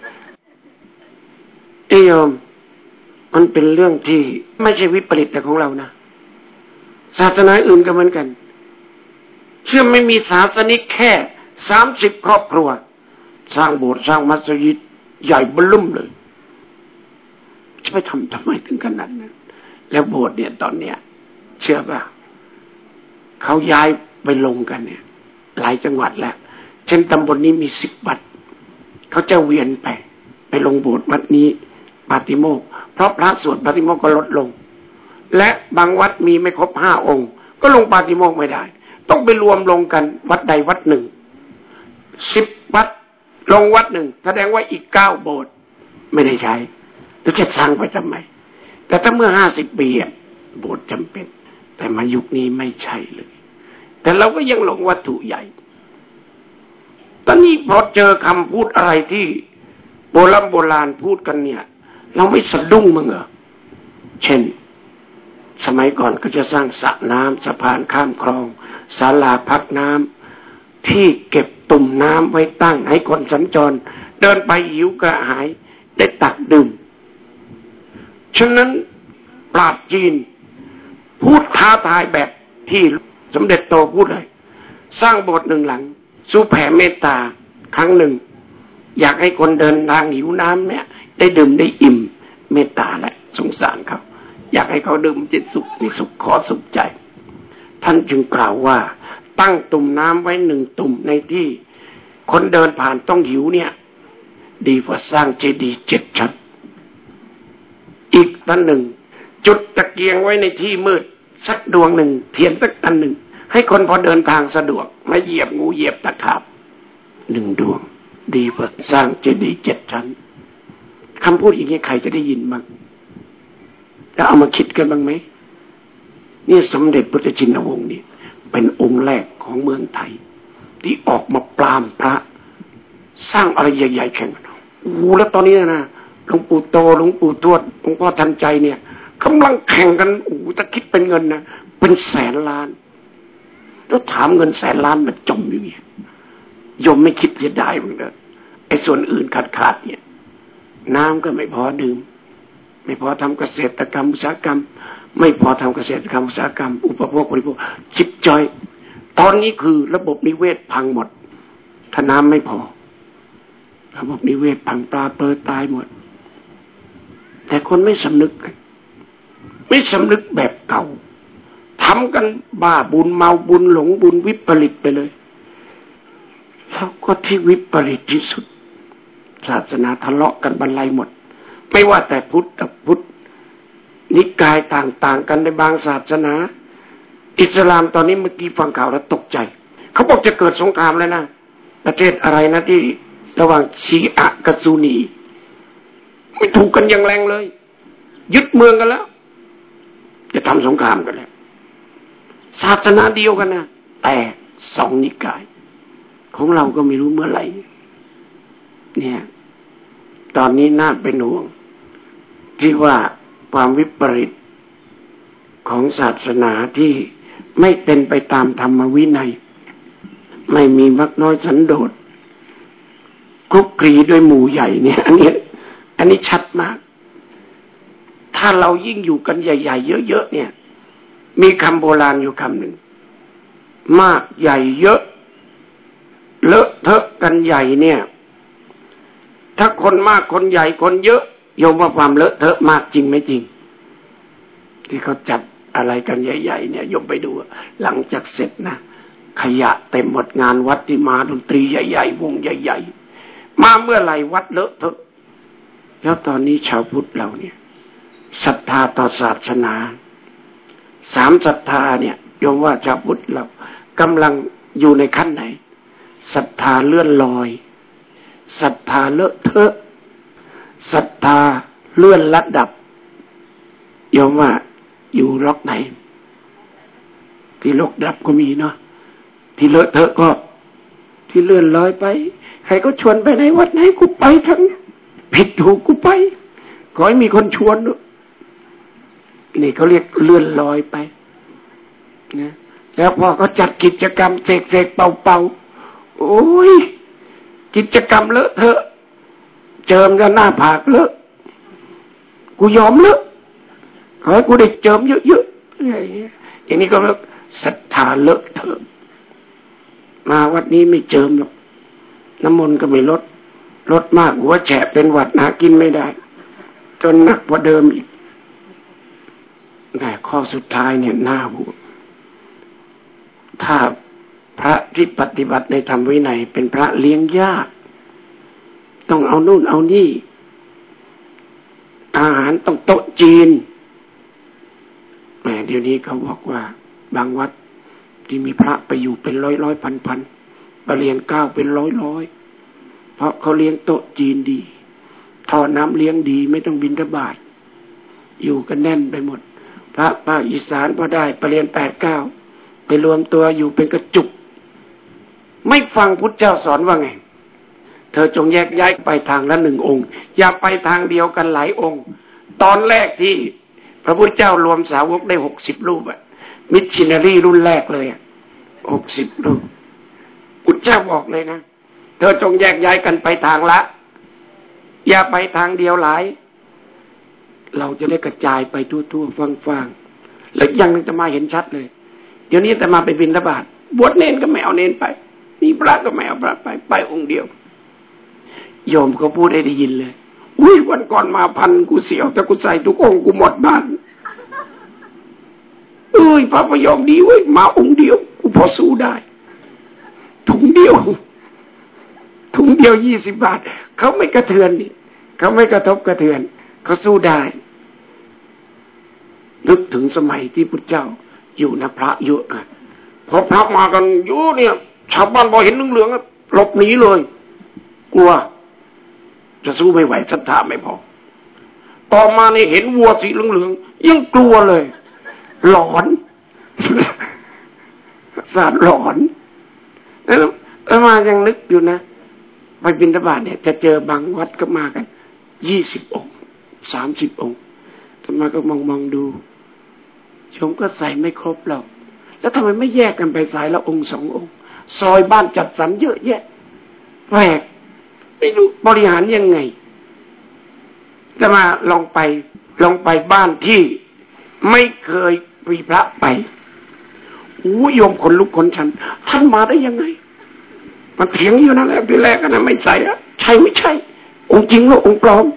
โยมมันเป็นเรื่องที่ไม่ใช่วิปริตแต่ของเรานะศาสนาอื่นก็เหมือนกันเชื่อไม่มีศาสนิกแค่30ครอบครัวสร้างโบสถ์สร้างมัสยิดใหญ่เบิ่มเลยจะไปทำไมถึงขนาดนั้นแล้วโบสถ์เนี่ยตอนเนี้ยเชื่อป่ะเขาย้ายไปลงกันเนี่ยหลายจังหวัดแล้วเช่นตำบลนี้มี10 วัดเขาจะเวียนไปลงโบสถ์วัดนี้ปาติโมกข์เพราะพระสวดปาติโมกข์ก็ลดลงและบางวัดมีไม่ครบ5 องค์ก็ลงปาติโมกข์ไม่ได้ต้องไปรวมลงกันวัดใดวัดหนึ่ง10 วัดลงวัดหนึ่งแสดงว่าอีก9 โบสถ์ไม่ได้ใช้แล้วจะสร้างไปทำไมแต่ถ้าเมื่อ50 ปีโบสถ์จำเป็นแต่มายุคนี้ไม่ใช่เลยแต่เราก็ยังหลงวัตถุใหญ่ตอนนี้พอเจอคำพูดอะไรที่โบราณพูดกันเนี่ยเราไม่สะดุ้งมั้งเหรอเช่นสมัยก่อนก็จะสร้างสระน้ำสะพานข้ามคลองศาลาพักน้ำที่เก็บตุ่มน้ำไว้ตั้งให้คนสัญจรเดินไปหิวกระหายได้ตักดื่มฉะนั้นปราชญ์จีนพูดท้าทายแบบที่สมเด็จโตพูดเลยสร้างโบสถ์หนึ่งหลังสู้แผ่เมตตาครั้งหนึ่งอยากให้คนเดินทางหิวน้ำเนี่ยได้ดื่มได้อิ่มเมตตาและสงสารเขาอยากให้เขาดื่มจิตสุขมีสุขขอสุขใจท่านจึงกล่าวว่าตั้งตุ่มน้ำไว้1ตุ่มในที่คนเดินผ่านต้องหิวเนี่ยดีกว่าสร้างเจดีย์7 ชั้นอีกท่านหนึ่งจุดตะเกียงไว้ในที่มืดสักดวงหนึ่งเทียนสักอันหนึ่งให้คนพอเดินทางสะดวกไม่เหยียบงูเหยียบตะขาบ1 ดวงดีกว่าสร้างเจดีย์7 ชั้นคำพูดอย่างนี้ใครจะได้ยินบ้างแล้วเอามาคิดกันบ้างไหมนี่สมเด็จพระจินวงศ์นี่เป็นองค์แรกของเมืองไทยที่ออกมาปรามพระสร้างอะไรใหญ่ๆแข่งกันโอ้แล้วตอนนี้นะหลวงปู่โตหลวงปู่ทวดหลวงพ่อทันใจเนี่ยกำลังแข่งกันโอ้ถ้าคิดเป็นเงินนะเป็นแสนล้านแล้วถามเงินแสนล้านมันจมอยู่เนี่ยยมไม่คิดเสียดายมั้งเลยไอ้ส่วนอื่นขาดเนี่ยน้ำก็ไม่พอดื่มไม่พอทำเกษตรกรรมอุตสาหกรรมไม่พอทำเกษตรกรรมอุตสาหกรรมอุปโภคบริโภคชิบจอยตอนนี้คือระบบนิเวศพังหมดถ้าน้ำไม่พอระบบนิเวศพังปลาเปิดตายหมดแต่คนไม่สำนึกกันไม่สำนึกแบบเก่าทำกันบ้าบุญเมาบุญหลงบุญวิปริตไปเลยแล้วก็ที่วิปริตที่สุดศาสนาทะเลาะกันบรรลัยหมดไม่ว่าแต่พุทธกับพุทธนิกายต่างๆกันในบางศาสนาอิสลามตอนนี้เมื่อกี้ฟังข่าวแล้วตกใจเขาบอกจะเกิดสงครามแล้วนะประเทศอะไรนะที่ระหว่างชีอะห์กับซุนนีไม่ถูกกันอย่างแรงเลยยึดเมืองกันแล้วจะทำสงครามกันแล้วศาสนาเดียวกันนะแต่2 นิกายของเราก็ไม่รู้เมื่อไหร่เนี่ยตอนนี้น่าเป็นห่วงที่ว่าความวิปริตของศาสนาที่ไม่เป็นไปตามธรรมวินัยไม่มีมรรคน้อยสันโดษคลุกคลีด้วยหมู่ใหญ่เนี่ยอันนี้ชัดมากถ้าเรายิ่งอยู่กันใหญ่ๆเยอะๆเนี่ยมีคำโบราณอยู่คำหนึ่งมากใหญ่เยอะเลอะเทอะกันใหญ่เนี่ยถ้าคนมากคนใหญ่คนเยอะโยมว่าความเลอะเทอะมากจริงไหมจริงที่เขาจัดอะไรกันใหญ่ๆเนี่ยโยมไปดูหลังจากเสร็จนะขยะเต็มหมดงานวัดที่มาดนตรีใหญ่ๆวงใหญ่ๆมาเมื่อไหร่วัดเลอะเทอะแล้วตอนนี้ชาวพุทธเราเนี่ยศรัทธาต่อศาสนา3 ศรัทธาเนี่ยโยมว่าชาวพุทธเรากำลังอยู่ในขั้นไหนศรัทธาเลื่อนลอยศรัทธาเลอะเทอะศรัทธาเลื่อนระดับโยมว่าอยู่ล็อกไหนที่ลกดับก็มีเนาะที่เลอะเทอะก็ที่เลื่อนลอยไปใครก็ชวนไปไหนวัดไหนกูไปทั้งผิดถูกกูไปขอให้มีคนชวนด้วยนี่เขาเรียกเลื่อนลอยไปนะแล้วพอเขาจัดกิจกรรมเสกๆเป่าๆโอ้ยกิจกรรมเลอะเทอะเจิมกันหน้าผากเลอะกูยอมเลอะขอให้กูได้เจิมเยอะๆอย่างนี้ก็เรียกศรัทธาเลอะเทอะมาวัดนี้ไม่เจิมหรอกน้ำมนต์ก็ไม่ลดมากหัวแฉะเป็นหวัดหากินไม่ได้จนหนักกว่าเดิมอีกแต่ข้อสุดท้ายเนี่ยน่าห่วงถ้าพระที่ปฏิบัติในธรรมวินัยเป็นพระเลี้ยงยากต้องเอานู่นเอานี่อาหารต้องโต๊ะจีนแหมเดี๋ยวนี้เขาบอกว่าบางวัดที่มีพระไปอยู่เป็นร้อยพันไปเรียน9เป็นร้อยเพราะเขาเลี้ยงโต๊ะจีนดีท่อน้ำเลี้ยงดีไม่ต้องบิณฑบาตอยู่กันแน่นไปหมดพระภาคอีสานพอได้ไปเรียน8-9ไปรวมตัวอยู่เป็นกระจุกไม่ฟังพุทธเจ้าสอนว่าไงเธอจงแยกย้ายไปทางละ1 องค์อย่าไปทางเดียวกันหลายองค์ตอนแรกที่พระพุทธเจ้ารวมสาวกได้60 รูปมิชชันนารีรุ่นแรกเลย60 รูปพุทธเจ้าบอกเลยนะเธอจงแยกย้ายกันไปทางละอย่าไปทางเดียวหลายเราจะได้กระจายไปทั่วๆฟังๆแล้วอย่างนึงจะมาเห็นชัดเลยเดี๋ยวนี้จะมาไปบิณฑบาตบวชเนนก็ไม่เอาเนนไปนี่พระก็ไม่เอาพระไปองค์เดียวโยมเขาพูดได้ยินเลยอุ้ยวันก่อนมาพันกูเสียวแต่กูใส่ทุกองค์กูหมดบ้านพระพยอมดีเว้ยมาองค์เดียวกูพอสู้ได้ถุงเดียว20 บาทเขาไม่กระเทือนนี่เขาไม่กระทบกระเทือนเขาสู้ได้นึกถึงสมัยที่พุทธเจ้าอยู่นะพระเยอะนะพอพระมากันเยอะเนี่ยชาวบ้านพอเห็นเหลืองๆหลบหนีเลยกลัวจะสู้ไม่ไหวศรัทธาไม่พอต่อมาเนี่ยเห็นวัวสีเหลืองๆยังกลัวเลยหลอนศาสตร์หลอนแล้วมายังนึกอยู่นะไปบิณฑบาตเนี่ยจะเจอบางวัดก็มากัน20 องค์30 องค์ทำไมก็มองดูชมก็ใส่ไม่ครบหรอกแล้วทำไมไม่แยกกันไปสายละองค์2 องค์ซอยบ้านจัดสรรเยอะแยะแปลกไม่รู้บริหารยังไงจะมาลองไปบ้านที่ไม่เคยมีพระไปโยมขนลุกขนชันท่านมาได้ยังไงมันเถียงอยู่นั่นแหละทีแรกนะไม่ใช่อะใช่ไม่ใช่องค์จริงหรือองค์ปลอม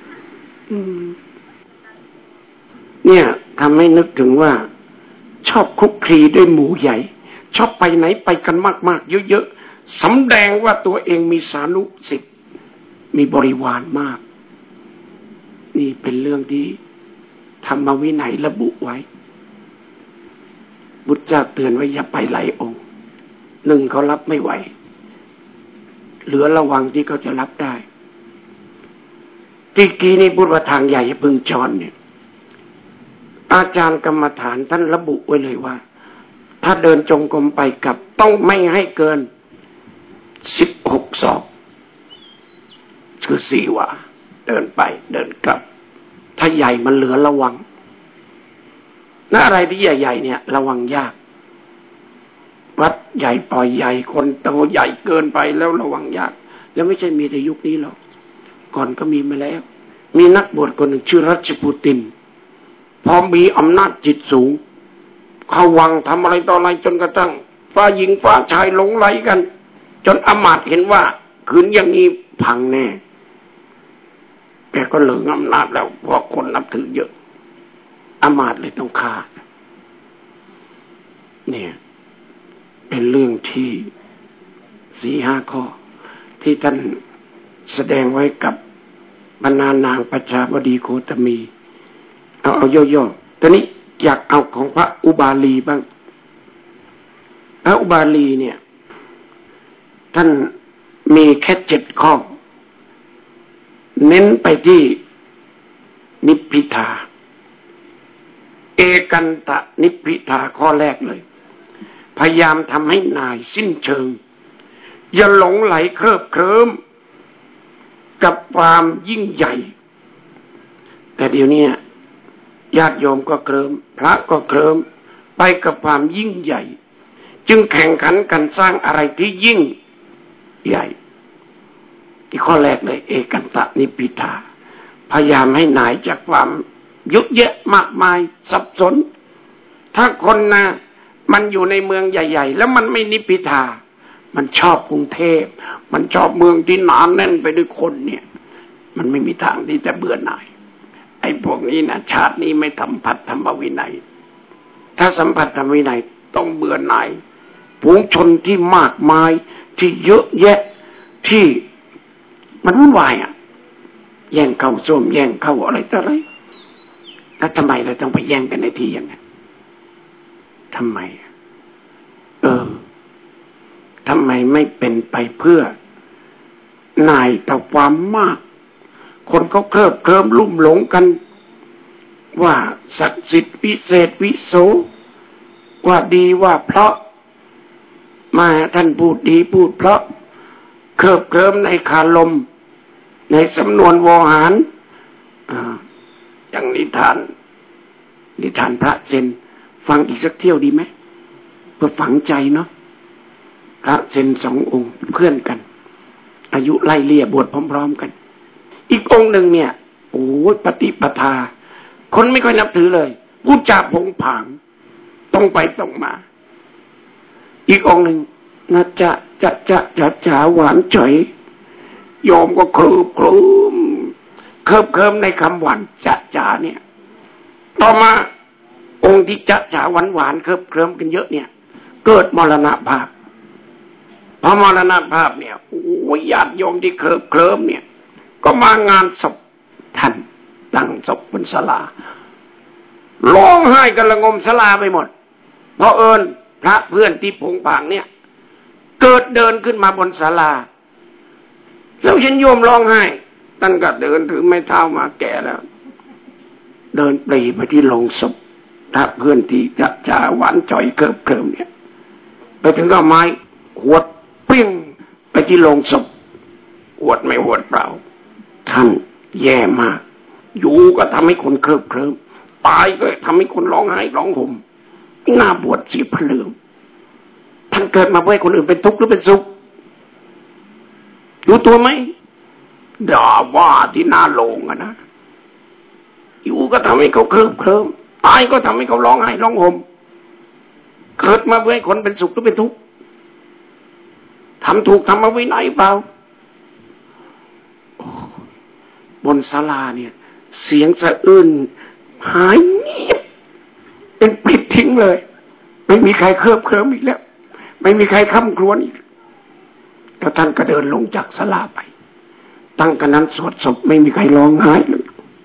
เนี่ยทำให้นึกถึงว่าชอบคลุกคลีด้วยหมู่ใหญ่ชอบไปไหนไปกันมากๆเยอะๆสำแดงว่าตัวเองมีสานุสิทธิ์มีบริวารมากนี่เป็นเรื่องที่ธรรมวินัยระบุไว้พุทธเจ้าเตือนไว้อย่าไปหลายองค์1เขารับไม่ไหวเหลือระวังที่เขาจะรับได้ที่กี้นี่พูดว่าทางใหญ่พึงจรเนี่ยอาจารย์กรรมฐานท่านระบุไว้เลยว่าถ้าเดินจงกรมไปกลับต้องไม่ให้เกิน16 ศอกคือ4 วาเดินไปเดินกลับถ้าใหญ่มันเหลือระวังและอะไรที่ใหญ่ๆเนี่ยระวังยากวัดใหญ่ปล่อยใหญ่คนโตใหญ่เกินไปแล้วระวังยากแล้วไม่ใช่มีแต่ยุคนี้หรอกก่อนก็มีมาแล้วมีนักบวชคนหนึ่งชื่อรัชปุตินพอมีอำนาจจิตสูงเข้าวังทำอะไรต่ออะไรจนกระทั่งฝ่ายหญิงฝ่ายชายหลงไหลกันจนอมาตย์เห็นว่าคืนอย่างนี้พังแน่แกก็เหลืออำนาจแล้วเพราะคนนับถือเยอะอมาตย์เลยต้องฆ่าเนี่ยเป็นเรื่องที่ 4-5 ข้อที่ท่านแสดงไว้กับบรรณานางประชาบดีโคตมีเอาย่อๆตอนนี้อยากเอาของพระอุบาลีบ้างพระอุบาลีเนี่ยท่านมีแค่7 ข้อเน้นไปที่นิพพิทาเอกันตะนิพพิทาข้อแรกเลยพยายามทำให้นายสิ้นเชิงอย่าหลงไหลเคลิบเคลิ้มกับความยิ่งใหญ่แต่เดี๋ยวนี้ญาติโยมก็เคลิ้มพระก็เคลิ้มไปกับความยิ่งใหญ่จึงแข่งขันกันสร้างอะไรที่ยิ่งใหญ่ที่ข้อแรกเลยเอกันตะนิพพิทาพยายามให้หนายจากความยุแยะมากมายสับสนถ้าคนนะมันอยู่ในเมืองใหญ่ๆแล้วมันไม่นิพพิทามันชอบกรุงเทพมันชอบเมืองที่หนาแน่นไปด้วยคนเนี่ยมันไม่มีทางที่จะเบื่อหน่ายไอ้พวกนี้นะชาตินี้ไม่สัมผัสธรรมวินัยถ้าสัมผัสธรรมวินัยต้องเบื่อหน่ายฝูงชนที่มากมายที่เยอะแยะที่มันวุ่นวายอ่ะแย่งเข้าส้วมแย่งเข้าอะไรต่ออะไรแล้วทำไมเราต้องไปแย่งกันในที่อย่างนั้นทำไมทำไมไม่เป็นไปเพื่อนายต่อความมากคนเขาเคลิบเคลิ้มลุ่มหลงกันว่าศักดิ์สิทธิ์วิเศษวิโสว่าดีว่าเพราะมาท่านพูดดีพูดเพราะเคลิบเคลิ้มในคารมในสำนวนโวหารอย่างนิทานพระเซนฟังอีกสักเที่ยวดีไหมเพื่อฝังใจเนาะพระเซน2 องค์เพื่อนกันอายุไล่เลี่ยบวชพร้อมๆกันอีกองค์หนึ่งเนี่ยโอ้ปฏิปทาคนไม่ค่อยนับถือเลยพูดจาผงผางต้องไปต้องมาอีกองค์หนึ่งนะจะหวานเฉยโยมก็เคลิมในคำหวานจะเนี่ยต่อมาองค์ที่จะหวานเคลิมกันเยอะเนี่ยเกิดมรณภาพพอมรณภาพเนี่ยโอ้ยญาติโยมที่เคลิมเนี่ยก็มางานศพท่านตั้งศพบนศาลาร้องไห้กันระงมศาลาไปหมดเพราะพระเพื่อนที่ผงผางเนี่ยเกิดเดินขึ้นมาบนศาลาแล้วเห็นโยมร้องไห้ท่านก็เดินถือไม้เท้ามาแก่แล้วเดินปรีไปที่โลงศพพระเพื่อนที่จะหวานจ่อยเคลิมเนี่ยไปถึงก็ไม้หวดเปี้ยงไปที่โลงศพหวดไม่หวดเปล่าท่านแย่มากอยู่ก็ทำให้คนเคลิมตายก็ทำให้คนร้องไห้ร้องห่มหน้าบวชเสียพระเหลืองท่านเกิดมาเพื่อให้คนอื่นเป็นทุกข์หรือเป็นสุขรู้ตัวไหมด่าว่าที่หน้าโลงอะนะอยู่ก็ทำให้เขาเคลิมตายก็ทำให้เขาร้องไห้ร้องห่มเกิดมาเพื่อให้คนเป็นสุขหรือเป็นทุกข์ทำถูกทำมาวินัยเปล่าบนศาลาเนี่ยเสียงสะอื้นหายเงียบเป็นปลิดทิ้งเลยไม่มีใครเคลิมอีกแล้วไม่มีใครค้ำครวญอีกแล้วท่านก็เดินลงจากศาลาไปตั้งกันนั้นสวดศพไม่มีใครร้องไห้เลย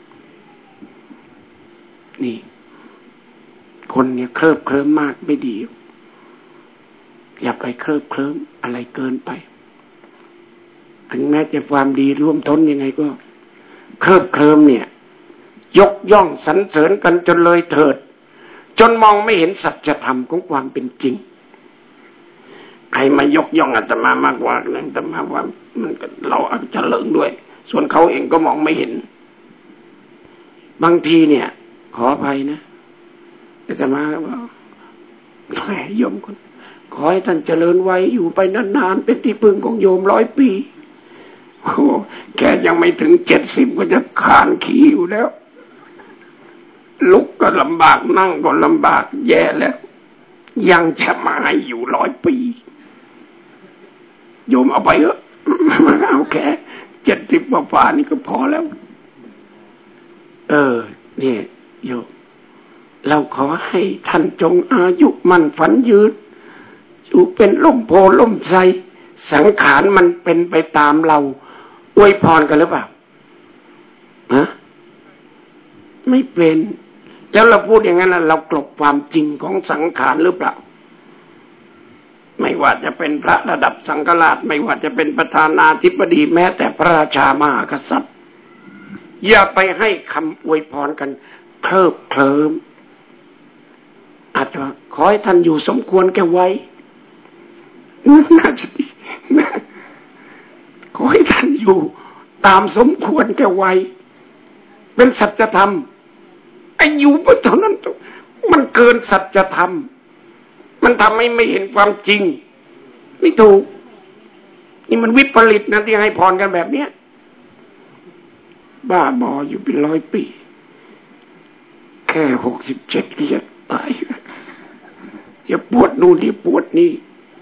นี่คนเนี่ยเคลิมมากไม่ดีอย่าไปเคลิมอะไรเกินไปถึงแม้จะความดีร่วมท้นยังไงก็เคลิมเนี่ยยกย่องสรรเสริญกันจนเลยเถิดจนมองไม่เห็นสัจธรรมของความเป็นจริงใครมายกย่องอาตมามากกว่าเรื่องอาตมาว่ามันเราอาจจะเลิกด้วยส่วนเขาเองก็มองไม่เห็นบางทีเนี่ยขออภัยนะอาตมาว่าแหมโยมคนขอให้ท่านเจริญไว้อยู่ไปนานๆเป็นที่พึ่งของโยม100 ปีโอ้แกยังไม่ถึง70ก็จะคลานขี่อยู่แล้วลุกก็ลำบากนั่งก็ลำบากแย่แล้วยังจะมาให้อยู่100 ปีโยมเอาไปเถอะเอาแค่70กว่านี่ก็พอแล้วเนี่ยโยมเราขอให้ท่านจงอายุมั่นฝันยืนอยู่เป็นล่มโพล่มไทรสังขารมันเป็นไปตามเราอวยพรกันหรือเปล่าฮะไม่เป็นแล้วเราพูดอย่างนั้นเรากลบความจริงของสังขารหรือเปล่าไม่ว่าจะเป็นพระระดับสังฆราชไม่ว่าจะเป็นประธานาธิบดีแม้แต่พระราชามหากษัตริย์อย่าไปให้คำอวยพรกันเคลิมอาจจะขอให้ท่านอยู่สมควรแก่วัยน่าจะดีขอให้ท่านอยู่ตามสมควรแก่วัยเป็นสัจธรรมอายุเท่านั้นมันเกินสัจธรรมมันทำให้ไม่เห็นความจริงไม่ถูกนี่มันวิปริตนะที่ให้พรกันแบบเนี้ยบ้าบออยู่เป็น100 ปีแค่67ที่จะตายอย่าปวดนู่นที่ปวดนี่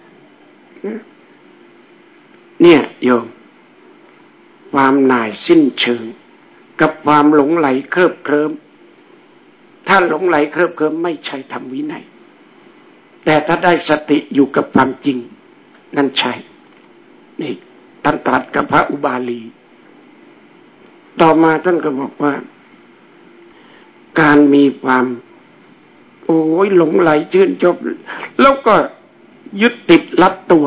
เนี่ยโยมความหน่ายสิ้นเชิงกับความหลงไหลเคลิมถ้าหลงไหลเคลิมไม่ใช่ธรรมวินัยแต่ถ้าได้สติอยู่กับความจริงนั่นใช่นี่ท่านตรัสกับพระอุบาลีต่อมาท่านก็บอกว่าการมีความหลงไหลชื่นชมแล้วก็ยึดติดลัดตัว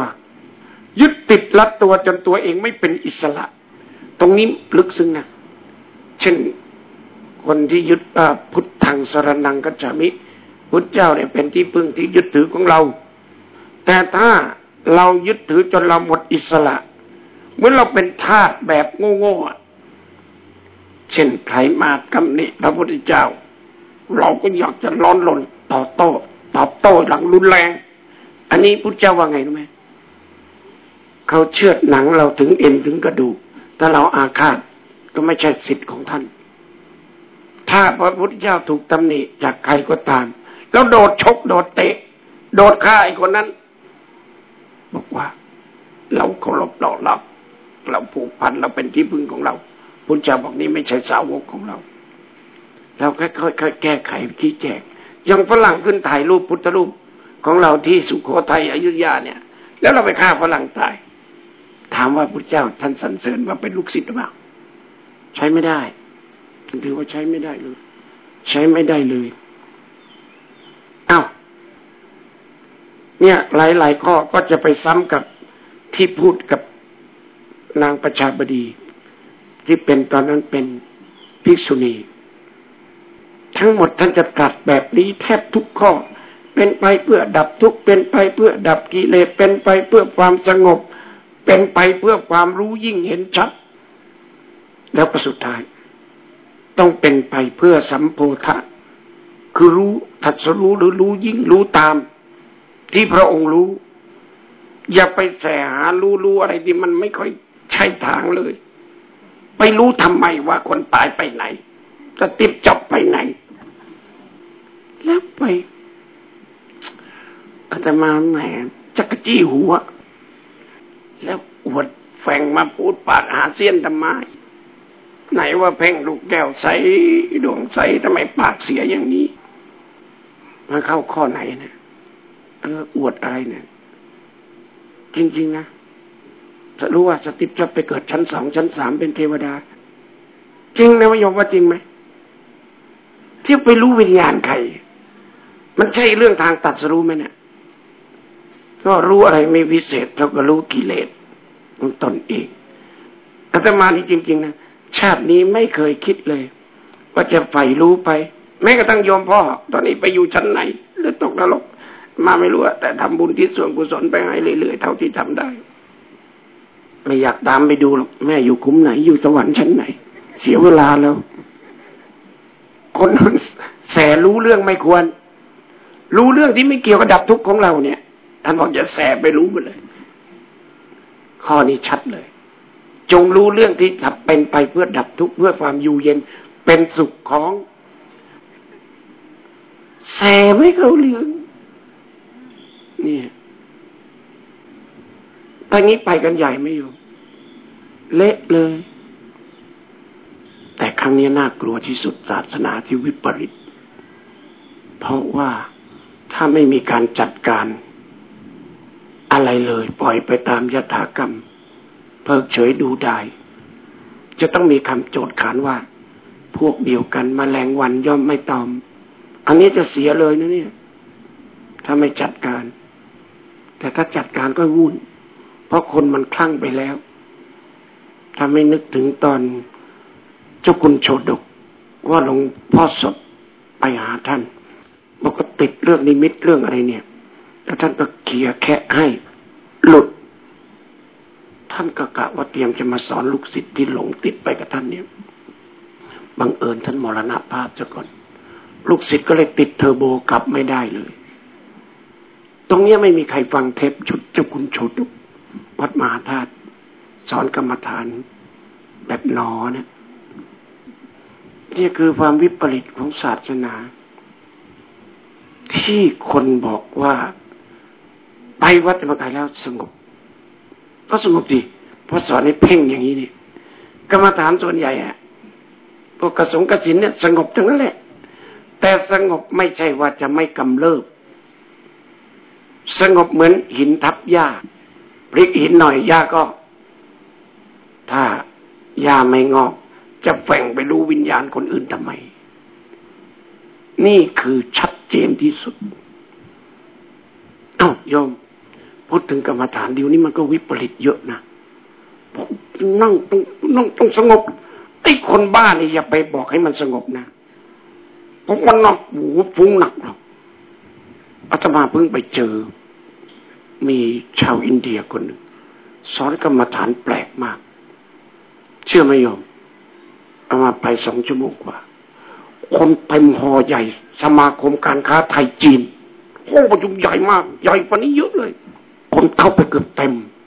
จนตัวเองไม่เป็นอิสระตรงนี้ลึกซึ้งนะเช่นคนที่ยึดพุทธังสรณังคัจฉามิพุทธเจ้าเนี่ยเป็นที่พึ่งที่ยึดถือของเราแต่ถ้าเรายึดถือจนเราหมดอิสระเหมือนเราเป็นทาสแบบโง่ๆเช่นใครมากำหนิพระพุทธเจ้าเราก็อยากจะร้อนรนตอบโต้อย่างรุนแรงอันนี้พุทธเจ้าว่าไงรู้ไหมเขาเชือดหนังเราถึงเอ็นถึงกระดูกถ้าเราอาฆาตก็ไม่ใช่สิทธิ์ของท่านถ้าพระพุทธเจ้าถูกตำหนิจากใครก็ตามแล้วโดดชกโดดเตะโดดฆ่าไอ้คนนั้นบอกว่าเราเคารพเรารักเราผูกพันเราเป็นที่พึ่งของเราพุทธเจ้าบอกนี้ไม่ใช่สาวกของเราเราค่อยๆแก้ไขชี้แจงอย่างฝรั่งขึ้นถ่ายรูปพุทธรูปของเราที่สุโขทัยอยุธยาเนี่ยแล้วเราไปฆ่าฝรั่งตายถามว่าพุทธเจ้าท่านสรรเสริญว่าเป็นลูกศิษย์หรือเปล่าใช้ไม่ได้ท่านถือว่าใช้ไม่ได้เลยใช้ไม่ได้เลยอ้าวเนี่ยหลายๆข้อก็จะไปซ้ำกับที่พูดกับนางประชาบดีที่เป็นตอนนั้นเป็นภิกษุณีทั้งหมดท่านจะตรัสแบบนี้แทบทุกข้อเป็นไปเพื่อดับทุกข์เป็นไปเพื่อดับกิเลสเป็นไปเพื่อความสงบเป็นไปเพื่อความรู้ยิ่งเห็นชัดแล้วก็สุดท้ายต้องเป็นไปเพื่อสัมโพธะคือรู้ตรัสรู้หรือรู้ยิ่งรู้ตามที่พระองค์รู้อย่าไปแสหารู้อะไรที่มันไม่ค่อยใช่ทางเลยไปรู้ทำไมว่าคนตายไปไหนจะติดจับไปไหนแล้วไปอาตมาแหมจักจี้หัวแล้วอวดแฝงมาพูดปากหาเสี้ยนทำไมไหนว่าเพ่งลูกแก้วใสดวงใสทำไมปากเสียอย่างนี้มันเข้าข้อไหนเนี่ยอวดอะไรเนี่ยจริงๆนะถ้ารู้ว่าสติจะไปเกิดชั้น2ชั้น3เป็นเทวดาจริงนะโยมว่าจริงไหมที่ไปรู้วิญญาณใครมันใช่เรื่องทางตรัสรู้ไหมเนี่ยก็รู้อะไรไม่วิเศษเท่ากับรู้กิเลสของตนเองอาตมานี่จริงๆนะชาตินี้ไม่เคยคิดเลยว่าจะใฝ่รู้ไปแม้กระทั่งโยมพ่อตอนนี้ไปอยู่ชั้นไหนหรือตกนรกมาไม่รู้แต่ทำบุญที่ส่วนกุศลไปให้เรื่อยๆเท่าที่ทำได้ไม่อยากตามไปดูหรอกแม่อยู่คุ้มไหนอยู่สวรรค์ชั้นไหนเสียเวลาแล้วคนแสรู้เรื่องไม่ควรรู้เรื่องที่ไม่เกี่ยวกับดับทุกข์ของเราเนี่ยท่านบอกอย่าแสไปรู้ไปเลยข้อนี้ชัดเลยจงรู้เรื่องที่ทำเป็นไปเพื่อดับทุกข์เพื่อความอยู่เย็นเป็นสุขของแสไม่เข้าเรื่องนี่ตอนนี้ไปกันใหญ่ไม่อยู่เละเลยแต่ครั้งนี้น่ากลัวที่สุดศาสนาที่วิปริตเพราะว่าถ้าไม่มีการจัดการอะไรเลยปล่อยไปตามยถากรรมเพิกเฉยดูได้จะต้องมีคำโจทย์ขานว่าพวกเดียวกันแมลงวันย่อมไม่ตอมอันนี้จะเสียเลยนะเนี่ยถ้าไม่จัดการแต่ถ้าจัดการก็วุ่นเพราะคนมันคลั่งไปแล้วถ้าไม่นึกถึงตอนเจ้าคุณโชดกว่าหลวงพ่อสดไปหาท่านบอกก็ติดเรื่องนิมิตเรื่องอะไรเนี่ยแล้วท่านก็เขี่ยแคะให้หลุดท่านก็กะว่าเตรียมจะมาสอนลูกศิษย์ที่หลงติดไปกับท่านเนี่ยบังเอิญท่านมรณภาพซะก่อนลูกศิษย์ก็เลยติดเทอร์โบกลับไม่ได้เลยตรงนี้ไม่มีใครฟังเทปชุดเจ้าคุณโชดกวัดมหาธาตุสอนกรรมฐานแบบหนอเนี่ยนี่คือความวิปริตของศาสนาที่คนบอกว่าไปวัดธรรมกายแล้วสงบก็สงบสิเพราะสอนให้เพ่งอย่างนี้นี่กรรมฐานส่วนใหญ่อะพวกกสงกสินเนี่ยสงบทั้งนั้นแหละแต่สงบไม่ใช่ว่าจะไม่กำเริบสงบเหมือนหินทับหญ้าพลิกหินหน่อยหญ้าก็ถ้าหญ้าไม่งอกจะแฝงไปดูวิญญาณคนอื่นทำไมนี่คือชัดเจนที่สุดโยมพูดถึงกรรมฐานเดี๋ยวนี้มันก็วิปริตเยอะนะนั่งต้องสงบไอ้คนบ้านี่อย่าไปบอกให้มันสงบนะเพราะมันหนักหูฟุ้งหนักหรอกอาตมาเพิ่งไปเจอมีชาวอินเดียคนหนึ่งสอนกรรมฐานแปลกมากเชื่อไหมโยมเอามาไป2 ชั่วโมงกว่าคนเต็มหอใหญ่สมาคมการค้าไทยจีนห้องประชุมใหญ่มากใหญ่กว่านี้เยอะเลยคนเข้าไปเกือบเต็มไป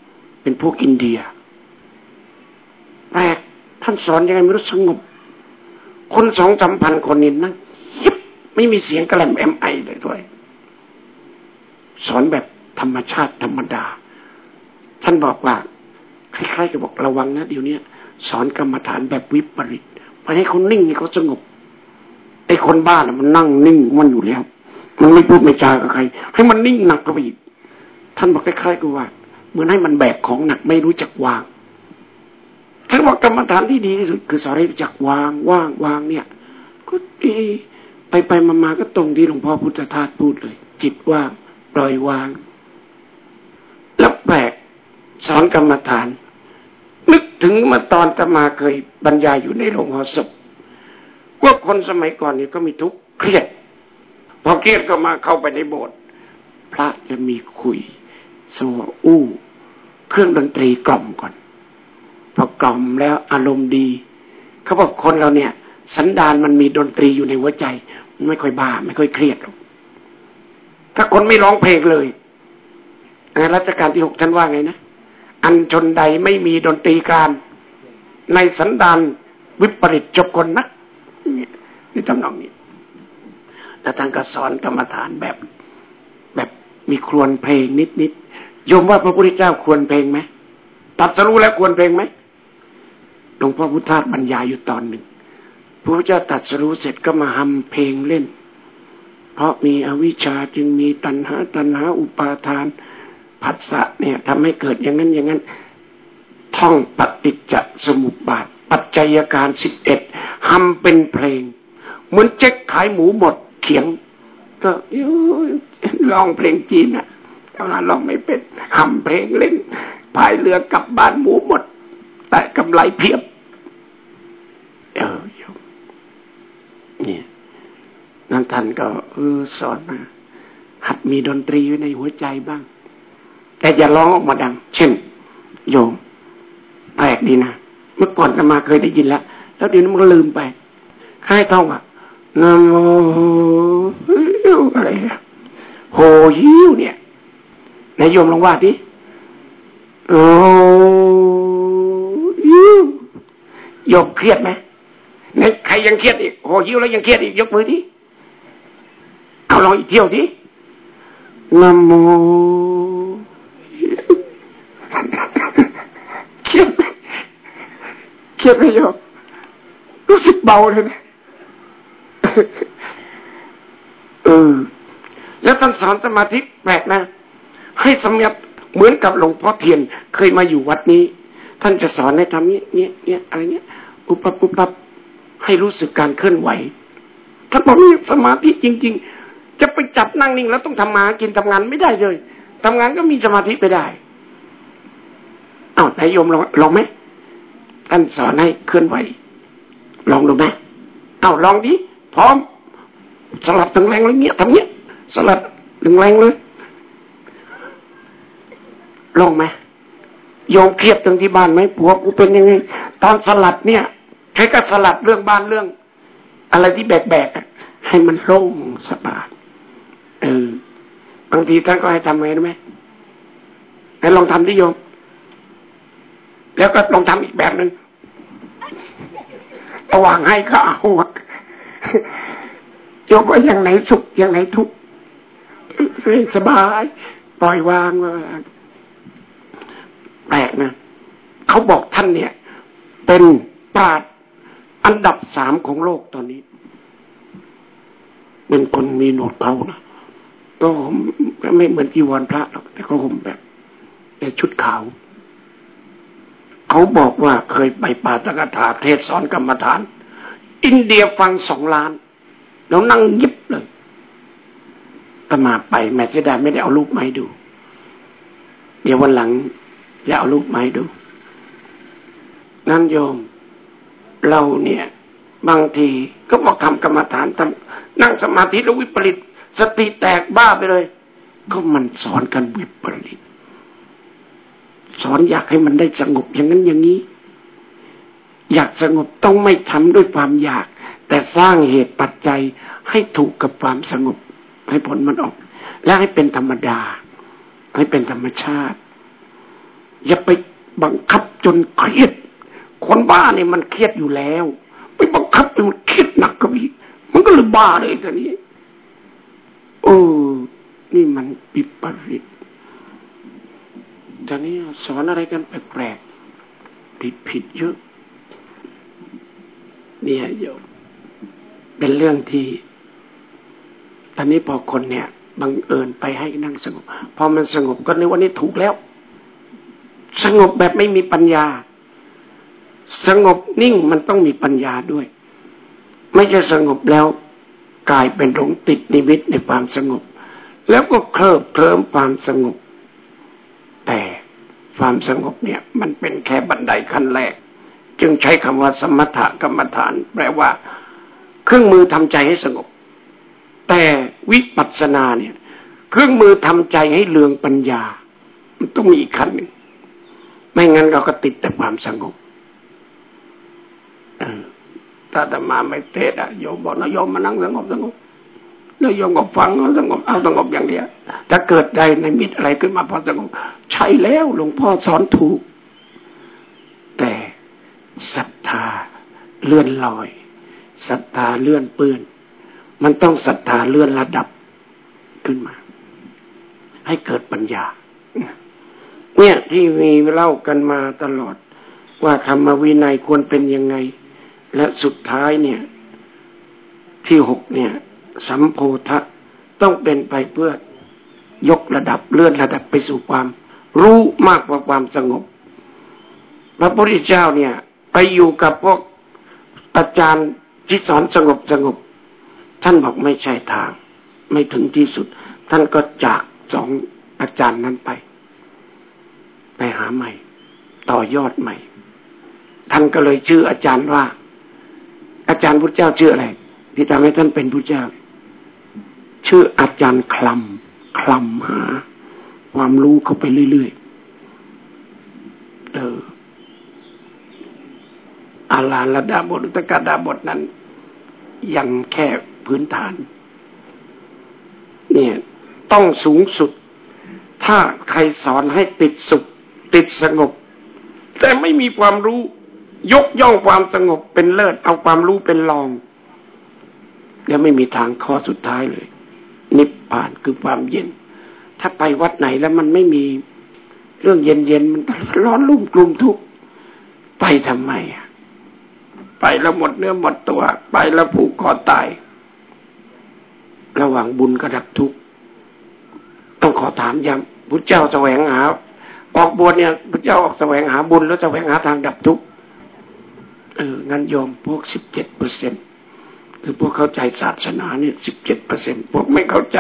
เป็นพวกอินเดียแปลกท่านสอนยังไงไม่รู้สงบคน2-3 พันคนนี่นั่งยิบไม่มีเสียงกระแลมไอเลยด้วยสอนแบบธรรมชาติธรรมดาท่านบอกว่าคล้ายๆกับบอกระวังนะเดี๋ยวนี้สอนกรรมฐานแบบวิปริตไปให้เขานิ่งให้เขาสงบไอ้คนบ้าน่ะมันนั่งนิ่งมันอยู่แล้วมันไม่พูดไม่จากับใครให้มันนิ่งหนักกว่าอีกท่านบอกคล้ายๆกับว่าเหมือนให้มันแบกของหนักไม่รู้จักวางท่านบอกกรรมฐานที่ดีที่สุดคือสอนให้รู้จักวางวางเนี่ยก็ดีไปมาก็ตรงที่หลวงพ่อพุทธทาสพูดเลยจิตว่างปล่อยวางแล้วแปลกสอนกรรมฐานนึกถึงมาตอนอาตมาเคยบรรยายอยู่ในโรงหอศพว่าคนสมัยก่อนนี่ก็มีทุกข์เครียดพอเครียดก็มาเข้าไปในโบสถ์พระจะมีคุยโซอู้เครื่องดนตรีกล่อมก่อนพอกล่อมแล้วอารมณ์ดีเขาบอกคนเราเนี่ยสันดานมันมีดนตรีอยู่ในหัวใจมันไม่ค่อยบ้าไม่ค่อยเครียดหรอกถ้าคนไม่ร้องเพลงเลยรัชกาลที่ 6ท่านว่าไงนะอันชนใดไม่มีดนตรีการในสันดานวิปริตจบคนนักนี่ทำนองนี้แต่ทางก็สอนกรรมฐานแบบมีครวญเพลงนิดโยมว่าพระพุทธเจ้าควรเพลงไหมตรัสรู้แล้วควรเพลงไหมหลวงพ่อพุทธทาสบรรยายอยู่ตอนหนึ่งพระพุทธเจ้าตรัสรู้เสร็จก็มาฮัมเพลงเล่นเพราะมีอวิชชาจึงมีตัณหาอุปาทานผัสสะเนี่ยทำให้เกิดอย่างนั้นท่องปฏิจจสมุปบาทปัจจัยการ11ฮัมเป็นเพลงเหมือนเจ๊กขายหมูหมดเขียงก็ร้องเพลงจีนน่ะตอนนั้นร้องไม่เป็นฮัมเพลงเล่นพายเรือกลับบ้านหมูหมดแต่กำไรเพียบนี่นั่นท่านก็สอนมาหัดมีดนตรีไว้ในหัวใจบ้างแต่อย่าร้องออกมาดังเช่นโยมแปลกดีนะเมื่อก่อนอาตมาเคยได้ยินแล้วเดี๋ยวนี้มันก็ลืมไปให้ท่องว่านะโมอะไรโหหิวเนี่ยนายโยมลองว่าดิโอ้หิวโยมเครียดไหมเนี่ยใครยังเครียดอีกโหหิวแล้วยังเครียดอีกยกมือดิเอาลองอีกเที่ยวดินะโมเครียดไหมโยมรู้สึกเบาเลยนะแล้วท่านสอนสมาธิแปลกนะให้สำยับเหมือนกับหลวงพ่อเทียนเคยมาอยู่วัดนี้ท่านจะสอนให้ทำเนี่ยอะไรเนี่ยอุปับให้รู้สึกการเคลื่อนไหวท่านบอกนี่สมาธิจริงๆจะไปจับนั่งนิ่งแล้วต้องทำมากินทำงานไม่ได้เลยทำงานก็มีสมาธิไปได้นายโยมลองไหมท่านสอนให้เคลื่อนไหวลองดูไหมลองดิพร้อมสลัดแรงๆเลยเงี้ยทำเงี้ยสลัดแรงๆเลยลองไหมโยมเครียดตรงที่บ้านไหมผัวกูเป็นยังไงตอนสลัดเนี่ยให้ก็สลัดเรื่องบ้านเรื่องอะไรที่แบกๆให้มันโล่งสบายบางทีท่านก็ให้ทำไงรู้ไหมให้ลองทำดิโยมแล้วก็ลองทำอีกแบบนึงระหว่างให้ก็เอาโยมว่าอย่างไหนสุขอย่างไหนทุกข์สบายปล่อยวางแปลกนะเขาบอกท่านเนี่ยเป็นปราชญ์อันดับ3ของโลกตอนนี้เป็นคนมีหนวดเขานะก็ไม่เหมือนจีวรพระหรอกแต่เขาห่มแบบแต่ชุดขาวเขาบอกว่าเคยไปปาฐกถาเทศสอนกรรมฐานอินเดียฟัง2 ล้านแล้วนั่งยิบเลยอาตมาไปแม่เสียดายไม่ได้เอารูปมาให้ดูเดี๋ยววันหลังจะเอารูปมาให้ดูนั่นโยมเราเนี่ยบางทีก็บอกทำกรรมฐานทำนั่งสมาธิแล้ววิปริตสติแตกบ้าไปเลยก็มันสอนกันวิปริตสอนอยากให้มันได้สงบอย่างนั้นอย่างนี้อยากสงบต้องไม่ทำด้วยความอยากแต่สร้างเหตุปัจจัยให้ถูกกับความสงบให้ผลมันออกและให้เป็นธรรมดาให้เป็นธรรมชาติอย่าไปบังคับจนเครียดคนบ้าเนี่ยมันเครียดอยู่แล้วไปบังคับให้มันเครียดหนักก็มีมันก็เลยบ้าเลยทีนี้นี่มันวิปริตทีนี้สอนอะไรกันแปลกๆผิดเยอะเนี่ยโยมเป็นเรื่องที่ตอนนี้พอคนเนี่ยบังเอิญไปให้นั่งสงบพอมันสงบก็นึกว่านี่ถูกแล้วสงบแบบไม่มีปัญญาสงบนิ่งมันต้องมีปัญญาด้วยไม่ใช่สงบแล้วกลายเป็นหลงติดนิมิตในความสงบแล้วก็เคลิบเคลิ้มความสงบแต่ความสงบเนี่ยมันเป็นแค่บันไดขั้นแรกจึงใช้คำว่าสมถกรรมฐานแปลว่าเครื่องมือทำใจให้สงบแต่วิปัสสนาเนี่ยเครื่องมือทำใจให้เลืองปัญญามันต้องมีอีกขั้นหนึ่งไม่งั้นเราก็ติดแต่ความสงบถ้าอาตมาไม่เทศโยมบอกนะโยมมานั่งสงบแล้วโยมก็ฟังสงบเอาสงบอย่างเดียวถ้าเกิดใดในมิตอะไรขึ้นมาพอสงบใช่แล้วหลวงพ่อสอนถูกแต่ศรัทธาเลื่อนลอยศรัทธาเลื่อนเปื้อนมันต้องศรัทธาเลื่อนระดับขึ้นมาให้เกิดปัญญาเนี่ยที่มีเล่ากันมาตลอดว่าธรรมวินัยควรเป็นยังไงและสุดท้ายเนี่ยที่6เนี่ยสัมโพธะต้องเป็นไปเพื่อยกระดับเลื่อนระดับไปสู่ความรู้มากกว่าความสงบพระพุทธเจ้าเนี่ยไปอยู่กับพวกอาจารย์ที่สอนสงบท่านบอกไม่ใช่ทางไม่ถึงที่สุดท่านก็จาก2อาจารย์นั้นไปหาใหม่ต่อยอดใหม่ท่านก็เลยชื่ออาจารย์ว่าอาจารย์พุทธเจ้าชื่ออะไรที่ทำให้ท่านเป็นพุทธเจ้าชื่ออาจารย์คลำหาความรู้เข้าไปเรื่อยๆอาลาลดาบทอุตกดาบทนั้นยังแค่พื้นฐานเนี่ยต้องสูงสุดถ้าใครสอนให้ติดสุขติดสงบแต่ไม่มีความรู้ยกย่องความสงบเป็นเลิศเอาความรู้เป็นรองแล้วไม่มีทางข้อสุดท้ายเลยนิพพานคือความเย็นถ้าไปวัดไหนแล้วมันไม่มีเรื่องเย็นๆมันร้อนรุ่มกลุ่มทุกข์ไปทำไมไปแล้วหมดเนื้อหมดตัวไปแล้วผูกคอตายระหว่างบุญกับดับทุกข์ต้องขอถามย้ำพุทธเจ้าแสวงหาออกบวชเนี่ยพุทธเจ้าออกแสวงหาบุญแล้วแสวงหาทางดับทุกข์งั้นโยมพวก 17% คือพวกเข้าใจศาสนาเนี่ย 17% พวกไม่เข้าใจ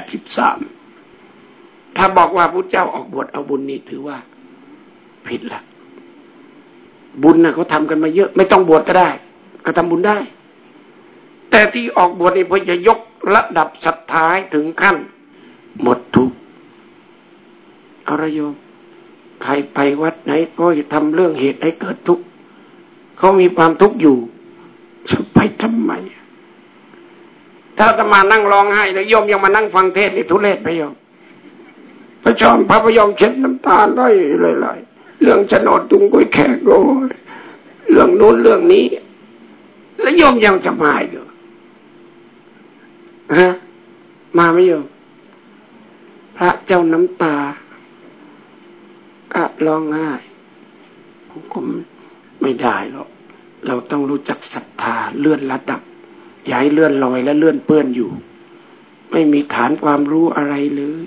83%ถ้าบอกว่าพุทธเจ้าออกบวชเอาบุญนี่ถือว่าผิดละบุญน่ะเขาทำกันมาเยอะไม่ต้องบวชก็ได้ก็ทำบุญได้แต่ที่ออกบวชนี่เพื่อจะยกระดับศรัทธาให้ถึงขั้นหมดทุกข์เอาละโยมใครไปวัดไหนก็จะทำเรื่องเหตุให้เกิดทุกข์เขามีความทุกข์อยู่จะไปทำไมถ้าจะมานั่งร้องไห้แล้วโยมยังมานั่งฟังเทศน์นี่ทุเรศไปโยมพระจอมพระพยอมเช็ดน้ำตาไหลเรื่องโฉนดตุงกุ้ยแขกโอ้ยเรื่องโน้นเรื่องนี้แล้วโยมยังจะมาอยู่มาไม่โยมพระเจ้าน้ำตาก็ร้องไห้ผมไม่ได้หรอกเราต้องรู้จักศรัทธาเลื่อนระดับอย่าให้เลื่อนลอยและเลื่อนเปื้อนอยู่ไม่มีฐานความรู้อะไรเลย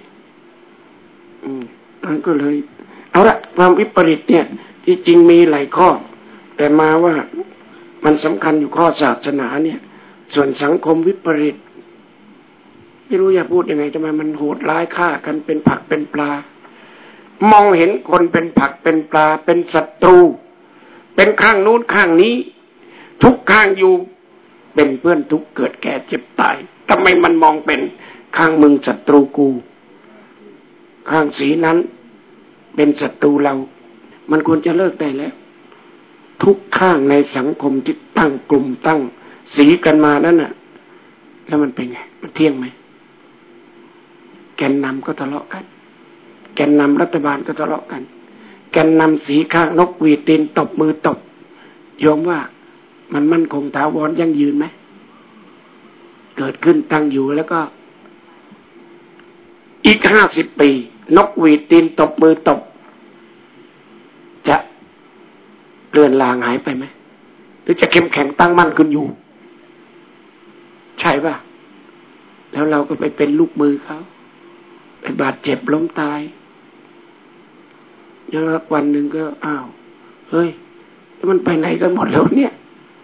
นั่นก็เลยเอาละความวิปริตเนี่ยที่จริงมีหลายข้อแต่มาว่ามันสำคัญอยู่ข้อศาสนาเนี่ยส่วนสังคมวิปริตไม่รู้จะพูดยังไงทำไมมันโหดร้ายฆ่ากันเป็นผักเป็นปลามองเห็นคนเป็นผักเป็นปลาเป็นศัตรูเป็นข้างนู้นข้างนี้ทุกข้างอยู่เป็นเพื่อนทุกเกิดแก่เจ็บตายทำไมมันมองเป็นข้างมึงศัตรูกูข้างสีนั้นเป็นศัตรูเรามันควรจะเลิกได้แล้วทุกข้างในสังคมที่ตั้งกลุ่มตั้งสีกันมานั่นน่ะแล้วมันเป็นไงมันเที่ยงไหมแกนนำก็ทะเลาะกันแกนนำรัฐบาลก็ทะเลาะกันแกนนำสีข้างนกหวีดตีนตบมือตบโยมว่ามันมั่นคงถาวรยั่งยืนไหมเกิดขึ้นตั้งอยู่แล้วก็อีก50 ปีนกหวีดตีนตบมือตบจะเลือนลางหายไปไหมหรือจะเข้มแข็งตั้งมั่นขึ้นอยู่ใช่ป่ะแล้วเราก็ไปเป็นลูกมือเขาไปบาดเจ็บล้มตายยังวันหนึ่งก็อ้าวเฮ้ยมันไปไหนกันหมดแล้วเนี่ย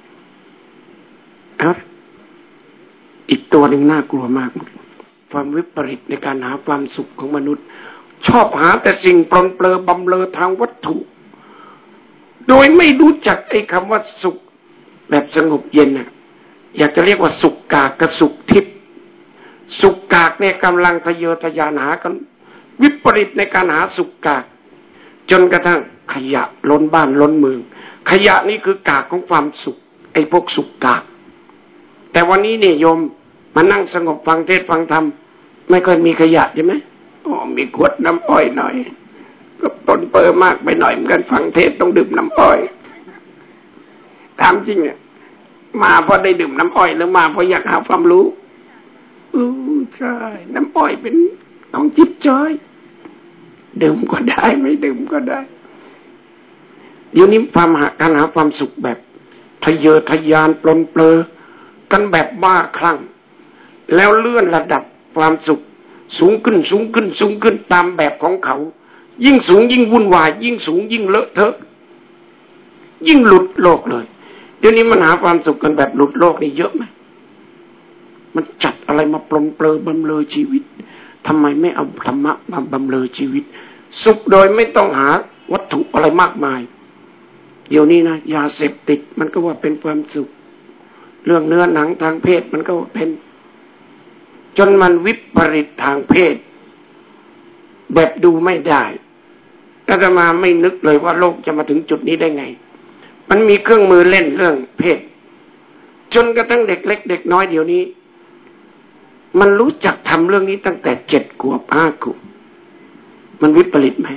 ครับอีกตัวหนึ่งน่ากลัวมากความวิปริตในการหาความสุขของมนุษย์ชอบหาแต่สิ่งปลนเปลือบำเรอทางวัตถุโดยไม่รู้จักไอ้คำว่าสุขแบบสงบเย็นน่ะอยากจะเรียกว่าสุขกากกับสุขทิพย์สุขกากเนี่ยกำลังทะเยอทะยานหากันวิปริตในการหาสุขกากจนกระทั่งขยะล้นบ้านล้นเมืองขยะนี่คือกากของความสุขไอ้พวกสุขกากแต่วันนี้เนี่ยโยมมานั่งสงบฟังเทศน์ฟังธรรมไม่ค่อยมีขยะใช่ไหมอ๋อมีขวดน้ำอ้อยหน่อยก็ปนเปื้อนมากไปหน่อยเหมือนกันฟังเทศน์ต้องดื่มน้ำอ้อยถามจริงเนี่ยมาเพราะได้ดื่มน้ำอ้อยหรือมาเพราะอยากหาความรู้ใช่น้ำอ้อยเป็นของจิ๊บจ้อยดื่มก็ได้ไม่ดื่มก็ได้เดี๋ยวนี้การหาความสุขแบบทะเยอทะยานปลนเปลือกันแบบบ้าคลั่งแล้วเลื่อนระดับความสุขสูงขึ้นสูงขึ้นสูงขึ้นตามแบบของเขายิ่งสูงยิ่งวุ่นวายยิ่งสูงยิ่งเลอะเทอะยิ่งหลุดโลกเลยเดี๋ยวนี้มันหาความสุขกันแบบหลุดโลกนี่เยอะไหมมันจัดอะไรมาปลนเปลือบำเรอชีวิตทำไมไม่เอาธรรมะมาบำเรอชีวิตสุขโดยไม่ต้องหาวัตถุอะไรมากมายเดี๋ยวนี้นะยาเสพติดมันก็ว่าเป็นความสุขเรื่องเนื้อหนังทางเพศมันก็เป็นจนมันวิปริตทางเพศแบบดูไม่ได้อาตมาไม่นึกเลยว่าโลกจะมาถึงจุดนี้ได้ไงมันมีเครื่องมือเล่นเรื่องเพศจนกระทั่งเด็กเล็กเด็กน้อยเดี๋ยวนี้มันรู้จักทำเรื่องนี้ตั้งแต่7 ขวบ5 ขวบมันวิปริตไหม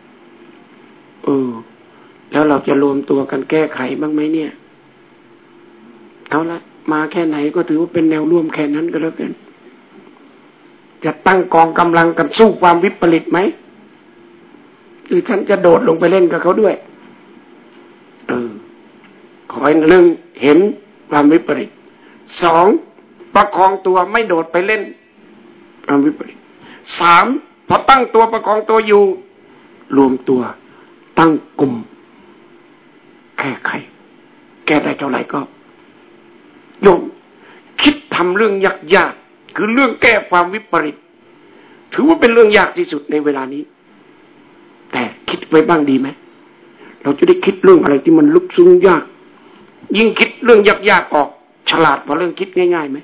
แล้วเราจะรวมตัวกันแก้ไขบ้างไหมเนี่ยเอาละมาแค่ไหนก็ถือว่าเป็นแนวร่วมแค่นั้นก็แล้วกันจะตั้งกองกำลังกันสู้ความวิปริตไหมหรือฉันจะโดดลงไปเล่นกับเขาด้วยขอให้เรื่องเห็นความวิปริต2ประคองตัวไม่โดดไปเล่นความวิปริต3พอตั้งตัวประคองตัวอยู่รวมตัวตั้งกลุ่มแก้ไขแก้ได้เท่าไหร่ก็โยมคิดทำเรื่องยากๆคือเรื่องแก้ความวิปริตถือว่าเป็นเรื่องยากที่สุดในเวลานี้แต่คิดไว้บ้างดีไหมเราจะได้คิดเรื่องอะไรที่มันลึกซึ้งยากยิ่งคิดเรื่องยากๆออกฉลาดกว่าเรื่องคิดง่ายๆไหม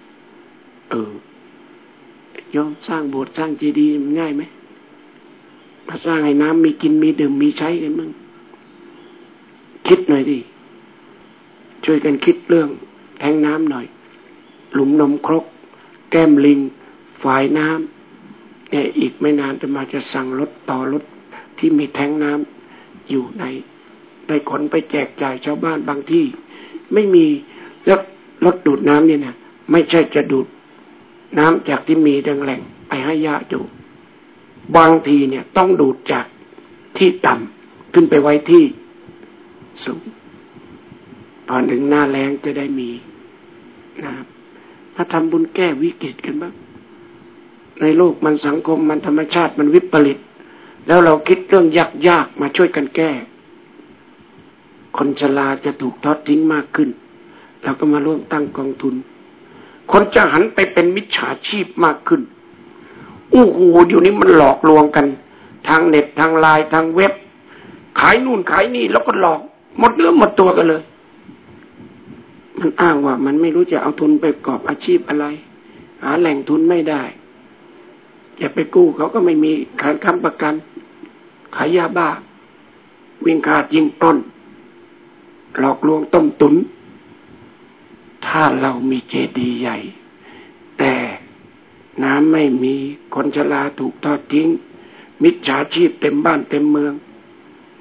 โยมสร้างโบสถ์สร้างเจดีย์มันง่ายไหมมาสร้างให้น้ำมีกินมีดื่มมีใช้กันมั่งคิดหน่อยดิช่วยกันคิดเรื่องแทงน้ำหน่อยหลุมนมครกแก้มลิงฝายน้ำเนี่ยอีกไม่นานจะสั่งรถต่อรถที่มีแทงน้ำอยู่ในได้ขนไปแจกจ่ายชาวบ้านบางที่ไม่มีแล้วรถดูดน้ำเนี่ยนะไม่ใช่จะดูดน้ำจากที่มีดังแหล่งไปให้ญาติอยู่บางทีเนี่ยต้องดูดจากที่ต่ำขึ้นไปไว้ที่สูงพอถึงหน้าแล้งจะได้มีนะครับมาทำบุญแก้วิกฤตกันบ้างในโลกมันสังคมมันธรรมชาติมันวิปริตแล้วเราคิดเรื่องยากๆมาช่วยกันแก้คนชราจะถูกทอดทิ้งมากขึ้นเราก็มาร่วมตั้งกองทุนคนจะหันไปเป็นมิจฉาชีพมากขึ้นเดี๋ยวนี้มันหลอกลวงกันทางเน็ตทางไลน์ทางเว็บขายนู่นขายนี่แล้วก็หลอกหมดเนื้อหมดตัวกันเลยมันอ้างว่ามันไม่รู้จะเอาทุนไปประกอบอาชีพอะไรหาแหล่งทุนไม่ได้จะไปกู้เขาก็ไม่มีขายค้ำประกันขายยาบ้าวิ่งฆ่ายิงปล้นหลอกลวงต้มตุ๋นถ้าเรามีเจดีย์ใหญ่แต่น้ำไม่มีคนชราถูกทอดทิ้งมิจฉาชีพเต็มบ้านเต็มเมือง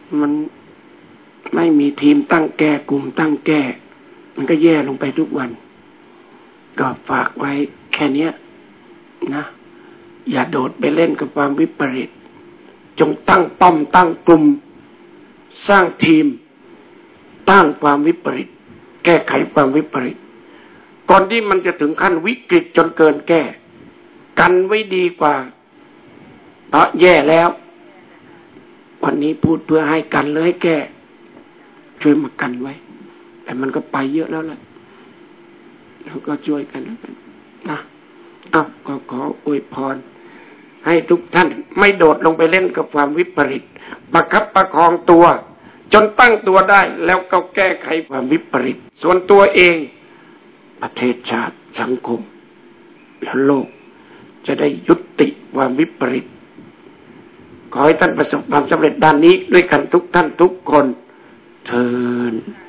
มันไม่มีทีมตั้งแก้กลุ่มตั้งแก้มันก็แย่ลงไปทุกวันก็ฝากไว้แค่นี้นะอย่าโดดไปเล่นกับความวิปริตจงตั้งป้อมตั้งกลุ่มสร้างทีมต้านความวิปริตแก้ไขความวิปริตก่อนที่มันจะถึงขั้นวิกฤตจนเกินแก้กันไว้ดีกว่าเพราะแย่แล้ววันนี้พูดเพื่อให้กันเลยให้แก้ช่วยมากันไว้แต่มันก็ไปเยอะแล้วแหละแล้วก็ช่วยกันแล้วกันนะก็ขออวยพรให้ทุกท่านไม่โดดลงไปเล่นกับความวิปริตประคับประคองตัวจนตั้งตัวได้แล้วก็แก้ไขความวิปริตส่วนตัวเองประเทศชาติสังคมและโลกจะได้ยุติความวิปริตขอให้ท่านประสบความสำเร็จด้านนี้ด้วยกันทุกท่านทุกคนเทอญ